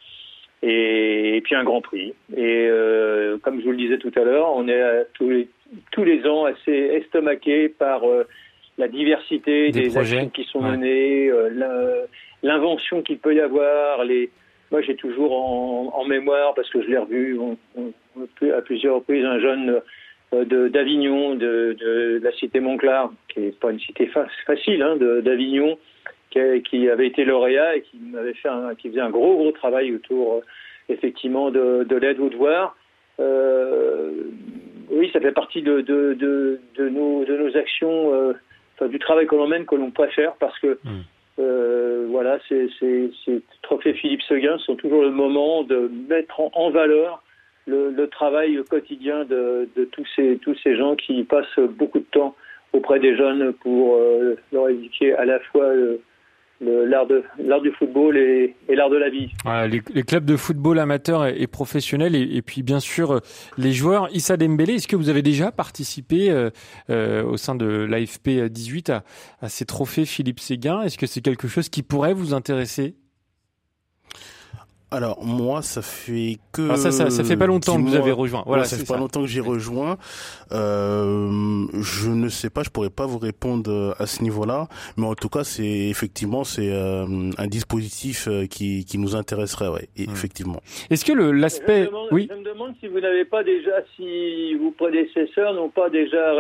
et puis un grand prix. Et comme je vous le disais tout à l'heure, on est tous les ans assez estomaqué par la diversité des actions qui sont menées, l'invention qu'il peut y avoir. Moi, j'ai toujours en mémoire, parce que je l'ai revu à plusieurs reprises, un jeune d'Avignon, de la cité Montclar, qui n'est pas une cité facile, d'Avignon, qui avait été lauréat et qui faisait un gros travail autour effectivement de l'aide aux devoirs. Oui, ça fait partie de nos actions, du travail que l'on mène, que l'on préfère, parce que voilà, ces trophées Philippe Seguin sont toujours le moment de mettre en valeur le travail quotidien de tous ces gens qui passent beaucoup de temps auprès des jeunes pour leur éduquer à la fois l'art du football et l'art de la vie. Voilà, les clubs de football amateurs et professionnels et puis bien sûr les joueurs. Issa Dembélé, est-ce que vous avez déjà participé au sein de l'AFP 18 à ces trophées Philippe Séguin? Est-ce que c'est quelque chose qui pourrait vous intéresser? Alors moi, ça fait que ça fait pas longtemps que vous avez rejoint. Voilà, ça fait pas longtemps que j'ai rejoint. Je ne sais pas, je pourrais pas vous répondre à ce niveau-là, mais en tout cas, c'est un dispositif qui nous intéresserait, ouais, effectivement. Est-ce que l'aspect je me demande si vous n'avez pas déjà, si vos prédécesseurs n'ont pas déjà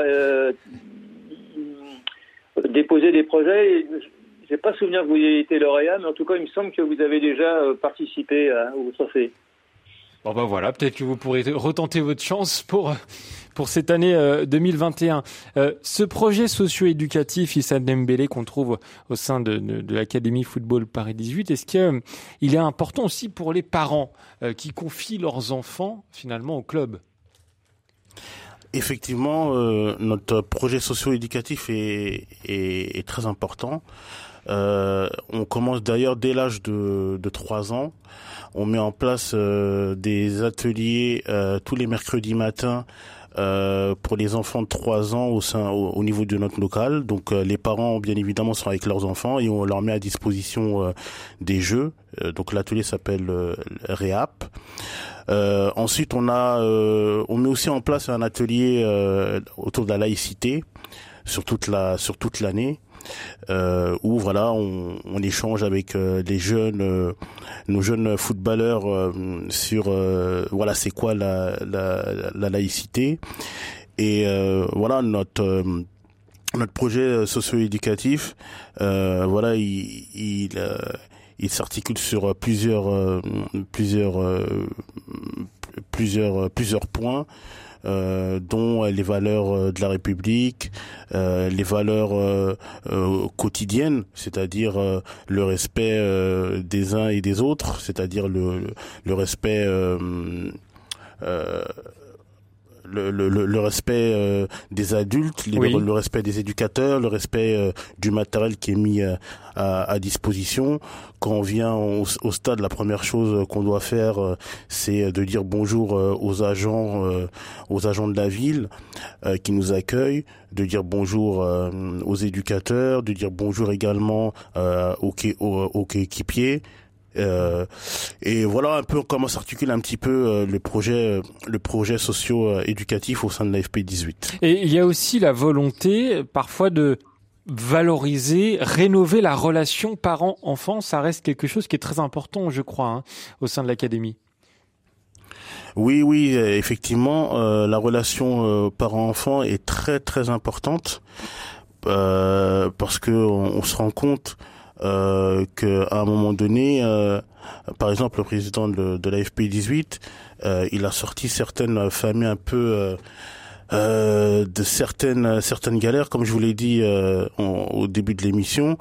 déposé des projets. Je n'ai pas souvenir que vous ayez été lauréat, mais en tout cas, il me semble que vous avez déjà participé au trophée. Bon ben voilà, peut-être que vous pourrez retenter votre chance pour cette année 2021. Ce projet socio-éducatif Issa Dembélé qu'on trouve au sein de l'Académie Football Paris 18, est-ce qu'il est important aussi pour les parents qui confient leurs enfants finalement au club? Effectivement, notre projet socio-éducatif est très important. On commence d'ailleurs dès l'âge de 3 ans. On met en place des ateliers tous les mercredis matins pour les enfants de 3 ans au niveau de notre local. Donc les parents bien évidemment sont avec leurs enfants et on leur met à disposition des jeux. Donc l'atelier s'appelle Réap. Ensuite on met aussi en place un atelier autour de la laïcité sur toute l'année. Où voilà on échange avec nos jeunes footballeurs sur voilà c'est quoi la laïcité et voilà notre projet socio-éducatif voilà il s'articule sur plusieurs points. Dont les valeurs de la République, les valeurs quotidiennes, c'est-à-dire le respect des uns et des autres, c'est-à-dire le respect le respect des adultes, le respect des éducateurs, le respect du matériel qui est mis à disposition. Quand on vient au stade, la première chose qu'on doit faire, c'est de dire bonjour aux agents de la ville qui nous accueillent, de dire bonjour aux éducateurs, de dire bonjour également aux coéquipiers. Et voilà un peu comment s'articule un petit peu le projet socio-éducatif au sein de l'AFP 18. Et il y a aussi la volonté parfois de valoriser, rénover la relation parent-enfant. Ça reste quelque chose qui est très important, je crois, au sein de l'académie. Oui, effectivement, la relation parent-enfant est très très importante parce que on se rend compte qu'à un moment donné, par exemple, le président de l'AFP 18, il a sorti certaines familles un peu de certaines galères, comme je vous l'ai dit au début de l'émission.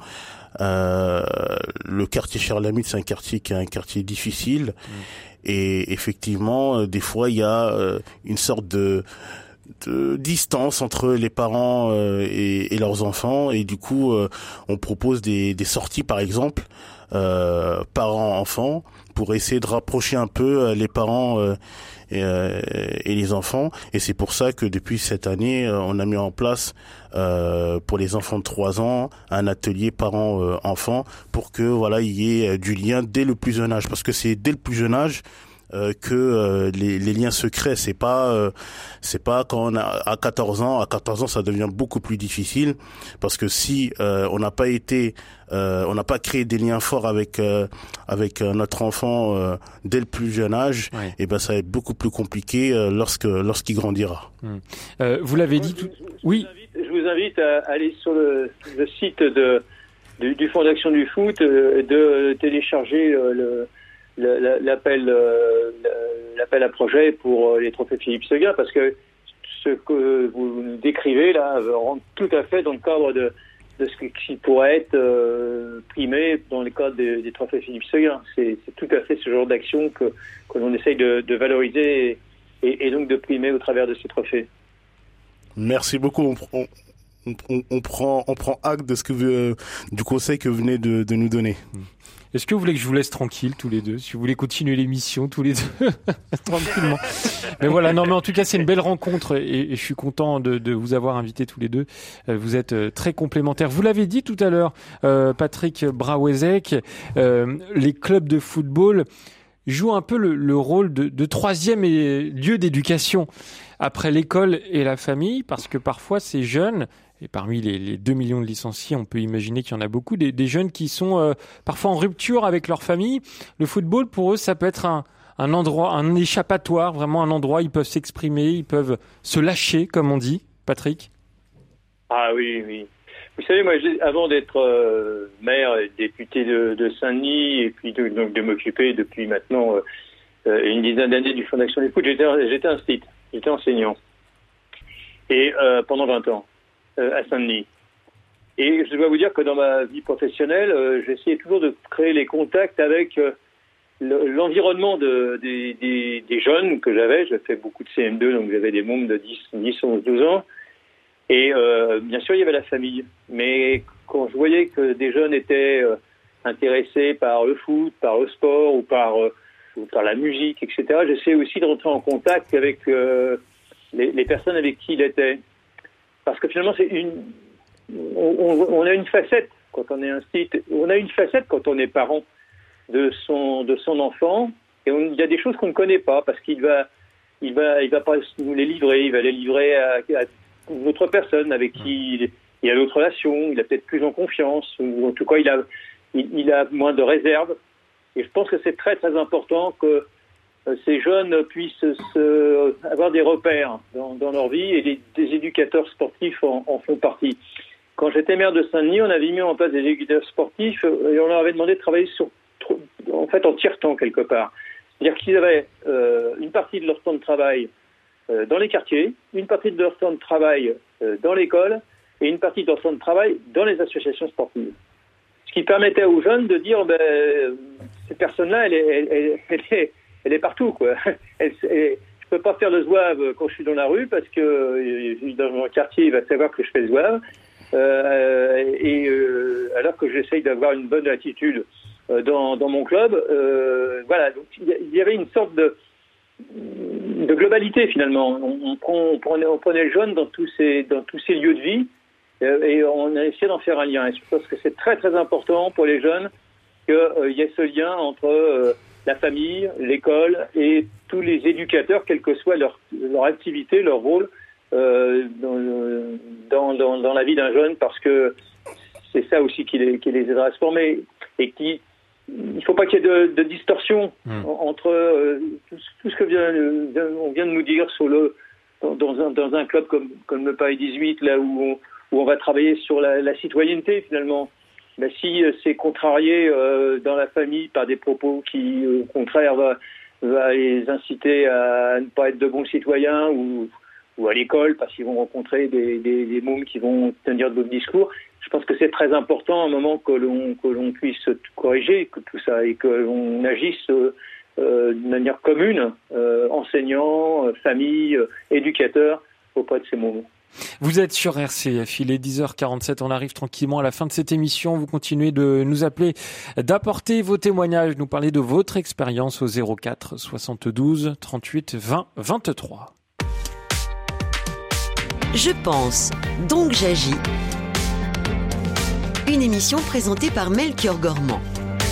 Le quartier Charlamite, c'est un quartier qui est un quartier difficile, et effectivement, des fois, il y a une sorte de distance entre les parents et leurs enfants, et du coup on propose des sorties par exemple parents-enfants pour essayer de rapprocher un peu les parents et les enfants, et c'est pour ça que depuis cette année on a mis en place pour les enfants de 3 ans un atelier parents-enfants pour que voilà il y ait du lien dès le plus jeune âge, parce que c'est dès le plus jeune âge que les liens se créent. C'est pas quand on a à 14 ans ça devient beaucoup plus difficile, parce que si on n'a pas créé des liens forts avec notre enfant dès le plus jeune âge, et ben ça va être beaucoup plus compliqué lorsqu'il grandira. Vous l'avez dit tout. Oui. Je vous invite à aller sur le site du Fonds d'action du foot, de télécharger l'appel à projet pour les trophées Philippe Seguin, parce que ce que vous nous décrivez là rentre tout à fait dans le cadre de ce qui pourrait être primé dans le cadre des trophées Philippe Seguin. C'est tout à fait ce genre d'action que l'on essaye de valoriser et donc de primer au travers de ces trophées. Merci beaucoup. On prend acte de du conseil que vous venez de nous donner. Est-ce que vous voulez que je vous laisse tranquille tous les deux, si vous voulez continuer l'émission tous les deux tranquillement? Mais voilà, non, mais en tout cas c'est une belle rencontre et je suis content de vous avoir invités tous les deux. Vous êtes très complémentaires. Vous l'avez dit tout à l'heure, Patrick Brawezek, les clubs de football jouent un peu le rôle de troisième lieu d'éducation après l'école et la famille, parce que parfois ces jeunes, et parmi les 2 millions de licenciés, on peut imaginer qu'il y en a beaucoup, des jeunes qui sont parfois en rupture avec leur famille. Le football, pour eux, ça peut être un endroit, un échappatoire, vraiment un endroit où ils peuvent s'exprimer, ils peuvent se lâcher, comme on dit. Patrick? Ah oui. Vous savez, moi, avant d'être maire et député de Saint-Denis, et puis donc de m'occuper depuis maintenant une dizaine d'années du Fonds d'Action du Foot, j'étais un site, j'étais enseignant. Et pendant 20 ans, à Saint-Denis. Et je dois vous dire que dans ma vie professionnelle, j'essayais toujours de créer les contacts avec l'environnement des jeunes que j'avais. J'ai fait beaucoup de CM2, donc j'avais des mômes de 10, 11, 12 ans. Et bien sûr, il y avait la famille. Mais quand je voyais que des jeunes étaient intéressés par le foot, par le sport ou par la musique, etc., j'essayais aussi de rentrer en contact avec les personnes avec qui il était. Parce que finalement, on a une facette quand on est un site, on a une facette quand on est parent de son enfant, et il y a des choses qu'on ne connaît pas parce qu'il va pas nous les livrer, il va les livrer à une autre personne avec qui il a d'autres relations, il a peut-être plus en confiance, ou en tout cas il a moins de réserve. Et je pense que c'est très très important que ces jeunes puissent avoir des repères dans leur vie, et des éducateurs sportifs en font partie. Quand j'étais maire de Saint-Denis, on avait mis en place des éducateurs sportifs et on leur avait demandé de travailler en tiers-temps quelque part. C'est-à-dire qu'ils avaient une partie de leur temps de travail dans les quartiers, une partie de leur temps de travail dans l'école et une partie de leur temps de travail dans les associations sportives. Ce qui permettait aux jeunes de dire cette personne-là, elle est partout, quoi. Je peux pas faire le zouave quand je suis dans la rue parce que dans mon quartier, il va savoir que je fais le zouave. Alors que j'essaye d'avoir une bonne attitude dans mon club, voilà. Donc il y avait une sorte de globalité finalement. On prenait le jeune dans tous ces lieux de vie et on a essayé d'en faire un lien. Et je pense que c'est très très important pour les jeunes qu'il y ait ce lien entre la famille, l'école et tous les éducateurs, quelle que soit leur activité, leur rôle dans la vie d'un jeune, parce que c'est ça aussi qui les aidera à se former, et il ne faut pas qu'il y ait de distorsion entre tout ce que on vient de nous dire dans un club comme le Paris 18, là où on va travailler sur la citoyenneté finalement. Mais si c'est contrarié dans la famille par des propos qui, au contraire, va les inciter à ne pas être de bons citoyens, ou à l'école parce qu'ils vont rencontrer des mômes qui vont tenir d'autres discours, je pense que c'est très important à un moment que l'on puisse corriger tout ça et que l'on agisse de manière commune, enseignants, familles, éducateurs, auprès de ces mômes. Vous êtes sur RCF, il est 10h47, on arrive tranquillement à la fin de cette émission. Vous continuez de nous appeler, d'apporter vos témoignages, nous parler de votre expérience au 04 72 38 20 23. Je pense, donc j'agis. Une émission présentée par Melchior Gormand.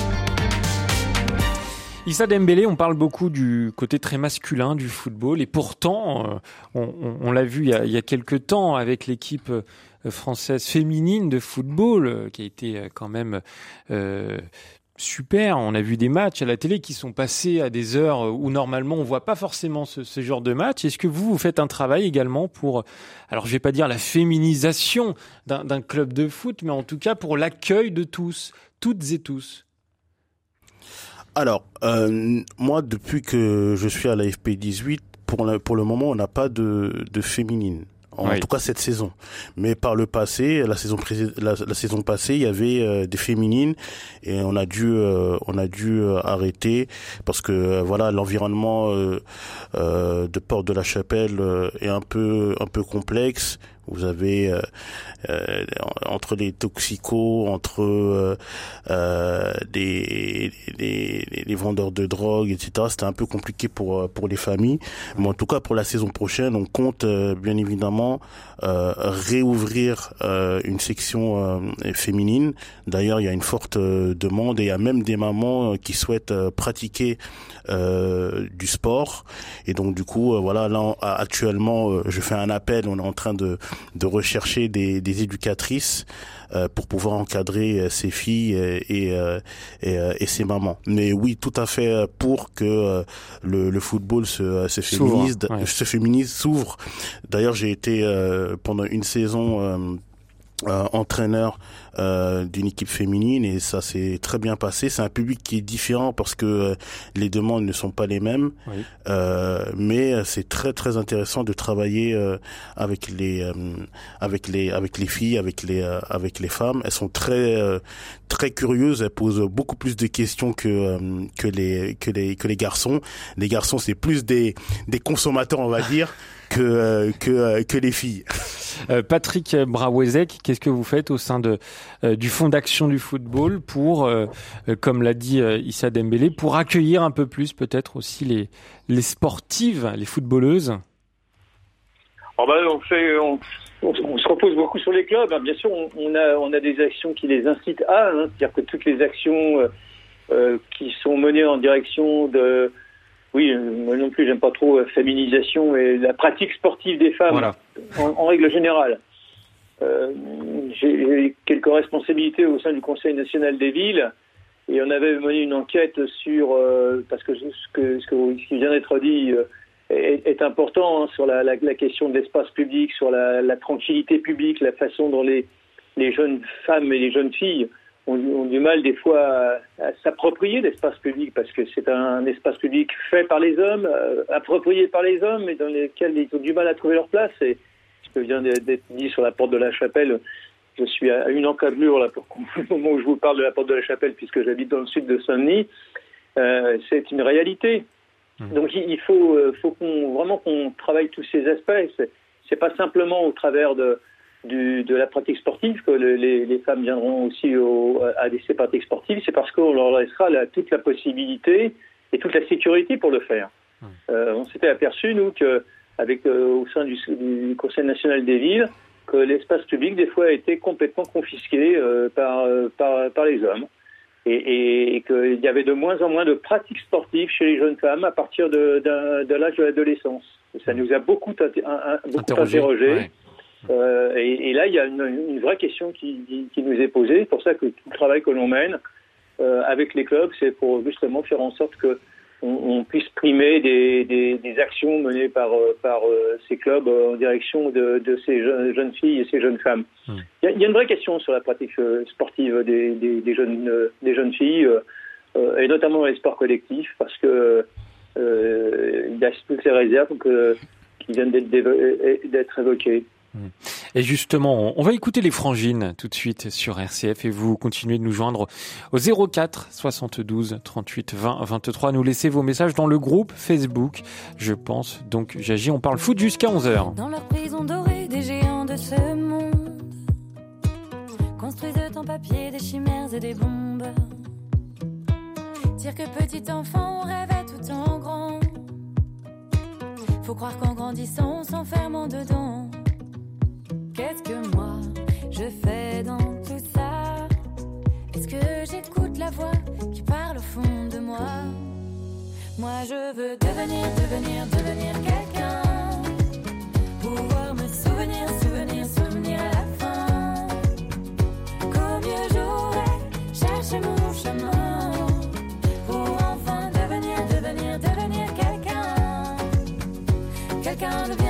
Issa Dembélé, on parle beaucoup du côté très masculin du football, et pourtant, on l'a vu il y a quelques temps avec l'équipe française féminine de football, qui a été quand même super. On a vu des matchs à la télé qui sont passés à des heures où normalement on voit pas forcément ce genre de match. Est-ce que vous faites un travail également pour, alors je vais pas dire la féminisation d'un club de foot, mais en tout cas pour l'accueil de tous, toutes et tous? Alors, moi, depuis que je suis à l'AFP 18, pour le moment, on n'a pas de féminine. En tout cas cette saison. Mais par le passé, la saison passée, il y avait des féminines, et on a dû arrêter parce que voilà, l'environnement de Porte de la Chapelle est un peu complexe. Vous avez entre les toxicos, entre des vendeurs de drogue, etc. C'était un peu compliqué pour les familles. Mais en tout cas, pour la saison prochaine, on compte bien évidemment réouvrir une section féminine. D'ailleurs, il y a une forte demande, et il y a même des mamans qui souhaitent pratiquer du sport. Et donc du coup, voilà, là actuellement, je fais un appel. On est en train de rechercher des éducatrices pour pouvoir encadrer ces filles et ces mamans. Mais oui, tout à fait pour que le football se féminise, s'ouvre. D'ailleurs, j'ai été pendant une saison entraîneur d'une équipe féminine et ça s'est très bien passé. C'est un public qui est différent parce que les demandes ne sont pas les mêmes, oui. Mais c'est très très intéressant de travailler avec les filles, avec les femmes. Elles sont très très curieuses. Elles posent beaucoup plus de questions que les garçons. Les garçons, c'est plus des consommateurs, on va dire. que les filles. Patrick Brawezek, qu'est-ce que vous faites au sein du Fonds d'action du football pour, comme l'a dit Issa Dembélé, pour accueillir un peu plus peut-être aussi les sportives, les footballeuses? On se repose beaucoup sur les clubs. Bien sûr, on a des actions qui les incitent à, c'est-à-dire que toutes les actions qui sont menées en direction de... Oui, moi non plus, j'aime pas trop féminisation et la pratique sportive des femmes, voilà. en règle générale. J'ai quelques responsabilités au sein du Conseil national des villes et on avait mené une enquête sur, parce que ce qui vient d'être dit est important, sur la question de l'espace public, sur la tranquillité publique, la façon dont les jeunes femmes et les jeunes filles ont du mal des fois à s'approprier l'espace public parce que c'est un espace public fait par les hommes, approprié par les hommes et dans lequel ils ont du mal à trouver leur place. Et ce que vient d'être dit sur la porte de la Chapelle, je suis à une encablure là, au moment où je vous parle de la porte de la Chapelle puisque j'habite dans le sud de Saint-Denis, c'est une réalité. Donc il faut qu'on travaille tous ces aspects. C'est pas simplement au travers de la pratique sportive que les femmes viendront aussi à ces pratiques sportives, c'est parce qu'on leur laissera toute la possibilité et toute la sécurité pour le faire. On s'était aperçu, nous, au sein du Conseil national des villes, que l'espace public, des fois, a été complètement confisqué par les hommes et qu'il y avait de moins en moins de pratiques sportives chez les jeunes femmes à partir de l'âge de l'adolescence. Et ça nous a beaucoup interrogés. Ouais. Et là, il y a une vraie question qui nous est posée. C'est pour ça que tout le travail que l'on mène avec les clubs, c'est pour justement faire en sorte que on puisse primer des actions menées par ces clubs en direction de ces jeunes filles et ces jeunes femmes. Il y a une vraie question sur la pratique sportive des jeunes filles, et notamment dans les sports collectifs, parce que il y a toutes ces réserves qui viennent d'être évoquées. Et justement, on va écouter les Frangines tout de suite sur RCF et vous continuez de nous joindre au 04 72 38 20 23. Nous laissez vos messages dans le groupe Facebook. Je pense donc j'agis. On parle foot jusqu'à 11h. Dans leur prison dorée, des géants de ce monde construisent en papier des chimères et des bombes. Dire que petit enfant on rêvait tout en grand. Faut croire qu'en grandissant on s'enferme dedans. Qu'est-ce que moi je fais dans tout ça? Est-ce que j'écoute la voix qui parle au fond de moi? Moi je veux devenir quelqu'un, pouvoir me souvenir à la fin, qu'au mieux j'aurais cherché mon chemin, pour enfin devenir quelqu'un de bien.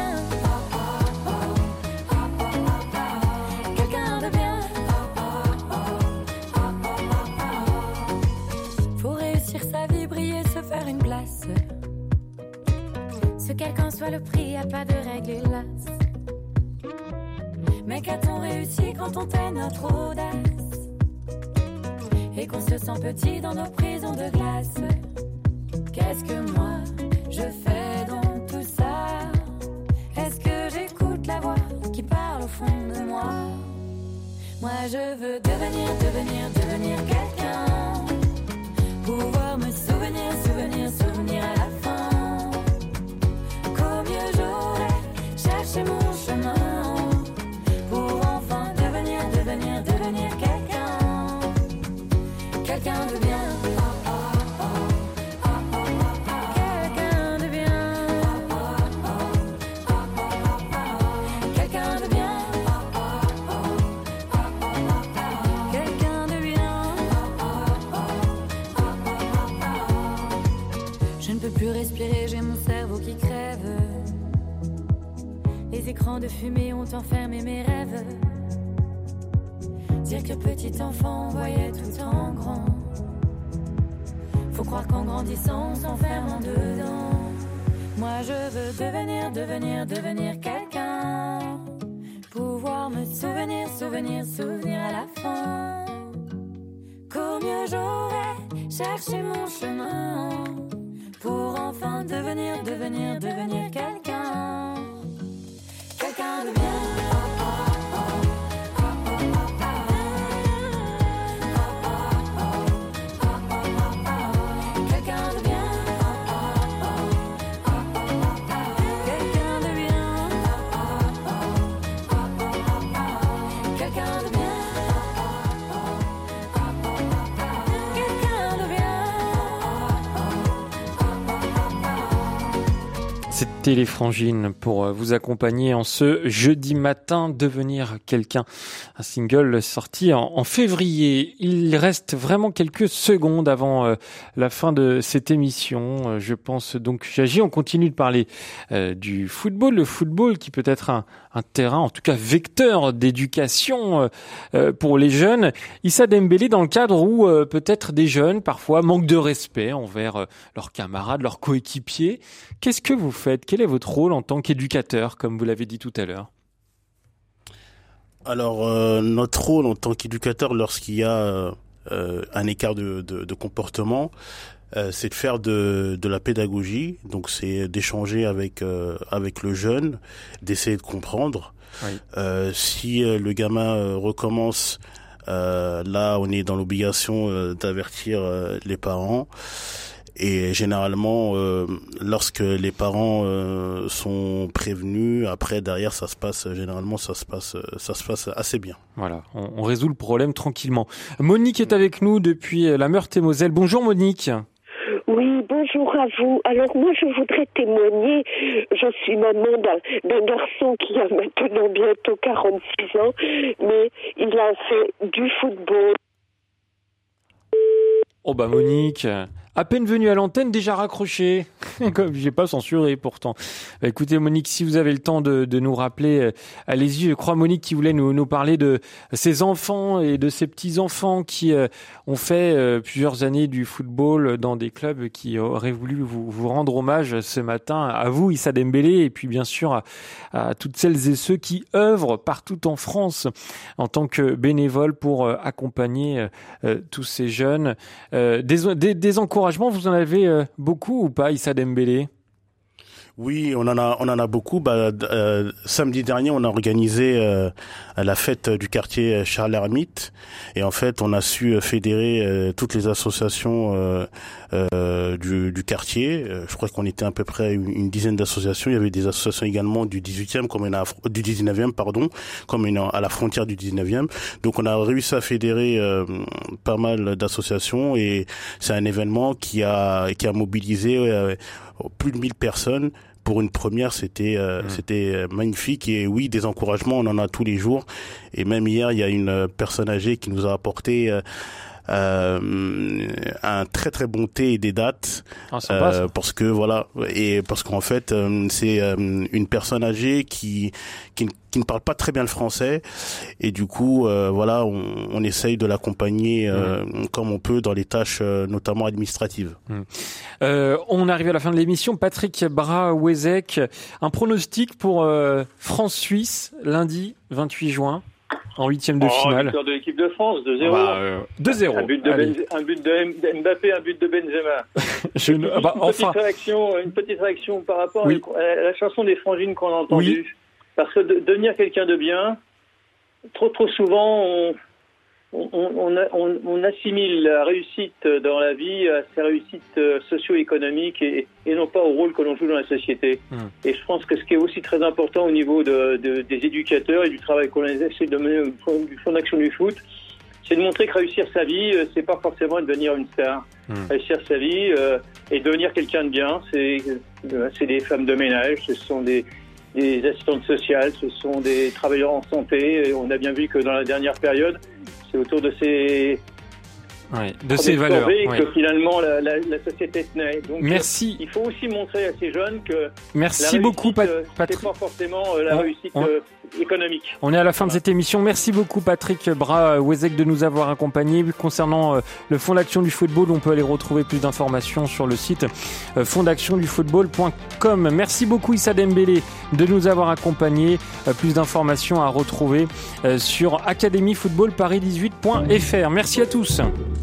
Faire une place, ce quelqu'un soit le prix, y a pas de règle hélas. Mais qu'a-t-on réussi quand on tait notre audace et qu'on se sent petit dans nos prisons de glace? Qu'est-ce que moi je fais dans tout ça? Est-ce que j'écoute la voix qui parle au fond de moi? Moi je veux devenir quelqu'un, pouvoir me souvenir à la fin, qu'au mieux j'aurais cherché mon chemin, pour enfin devenir quelqu'un de bien. Plus respirer, j'ai mon cerveau qui crève. Les écrans de fumée ont enfermé mes rêves. Dire que petit enfant voyait tout en grand. Faut croire qu'en grandissant, on s'enferme en dedans. Moi je veux devenir quelqu'un. Pouvoir me souvenir à la fin. Qu'au mieux j'aurais cherché mon chemin. Pour enfin devenir quelqu'un. Quelqu'un de bien. C'était les Frangines pour vous accompagner en ce jeudi matin, devenir quelqu'un. Un single sorti en février. Il reste vraiment quelques secondes avant la fin de cette émission. Je pense donc, Jagi, on continue de parler du football. Le football qui peut être un terrain, en tout cas vecteur d'éducation pour les jeunes. Issa Dembélé, dans le cadre où peut-être des jeunes parfois manquent de respect envers leurs camarades, leurs coéquipiers. Qu'est-ce que vous faites ? Quel est votre rôle en tant qu'éducateur, comme vous l'avez dit tout à l'heure ? Alors, notre rôle en tant qu'éducateur, lorsqu'il y a un écart de comportement, c'est de faire de la pédagogie. Donc, c'est d'échanger avec le jeune, d'essayer de comprendre. Oui. Si le gamin recommence, là, on est dans l'obligation d'avertir les parents. Et généralement, lorsque les parents sont prévenus, après derrière ça se passe assez bien. Voilà, on résout le problème tranquillement. Monique est avec nous depuis la Meurthe-et-Moselle. Bonjour Monique. Oui, bonjour à vous. Alors moi je voudrais témoigner, je suis maman d'un garçon qui a maintenant bientôt 46 ans, mais il a fait du football. Oh bah Monique, à peine venue à l'antenne, déjà raccroché. Comme j'ai pas censuré pourtant. Bah, écoutez Monique, si vous avez le temps de nous rappeler, allez-y. Je crois Monique qui voulait nous parler de ses enfants et de ses petits-enfants qui ont fait plusieurs années du football dans des clubs qui auraient voulu vous rendre hommage ce matin. À vous Issa Dembélé et puis bien sûr à toutes celles et ceux qui œuvrent partout en France en tant que bénévoles pour accompagner tous ces jeunes. Des encouragements, vous en avez beaucoup ou pas, Issa Dembélé ? Oui, on en a beaucoup. Samedi dernier, on a organisé la fête du quartier Charles Hermite, et en fait, on a su fédérer toutes les associations du quartier. Je crois qu'on était à peu près une dizaine d'associations. Il y avait des associations également du 18e, du 19e, comme à la frontière du 19e. Donc, on a réussi à fédérer pas mal d'associations, et c'est un événement qui a mobilisé plus de 1000 personnes. Pour une première, c'était magnifique. Et oui, des encouragements, on en a tous les jours. Et même hier, il y a une personne âgée qui nous a apporté un très très bon thé et des dates, parce qu'en fait c'est une personne âgée qui ne parle pas très bien le français, et du coup on essaye de l'accompagner comme on peut dans les tâches notamment administratives. On arrive à la fin de l'émission. Patrick Bras-Wezek, un pronostic pour France-Suisse lundi 28 juin en huitième de finale. Victoire de l'équipe de France, 2-0. 2-0. Un but de Mbappé, un but de Benzema. Une petite réaction par rapport à la chanson des Frangines qu'on a entendue. Oui. Parce que devenir quelqu'un de bien, trop souvent, on assimile la réussite dans la vie à sa réussite socio-économique et non pas au rôle que l'on joue dans la société. Et je pense que ce qui est aussi très important au niveau des éducateurs et du travail qu'on essaie de mener du Fonds d'action du foot, c'est de montrer que réussir sa vie, c'est pas forcément devenir une star. Réussir sa vie et devenir quelqu'un de bien, c'est des femmes de ménage, ce sont des assistantes sociales, ce sont des travailleurs en santé. Et on a bien vu que dans la dernière période, c'est autour de ces de ses valeurs. Et que finalement la société tenait. Donc, merci. Il faut aussi montrer à ces jeunes que merci beaucoup, Patrick. C'est pas forcément la réussite économique. On est à la fin de cette émission. Merci beaucoup, Patrick Bras-Wezek, de nous avoir accompagnés. Concernant le Fonds d'Action du Football, on peut aller retrouver plus d'informations sur le site fondactiondufootball.com. Merci beaucoup, Issa Dembélé, de nous avoir accompagnés. Plus d'informations à retrouver sur academyfootballparis18.fr. Merci à tous.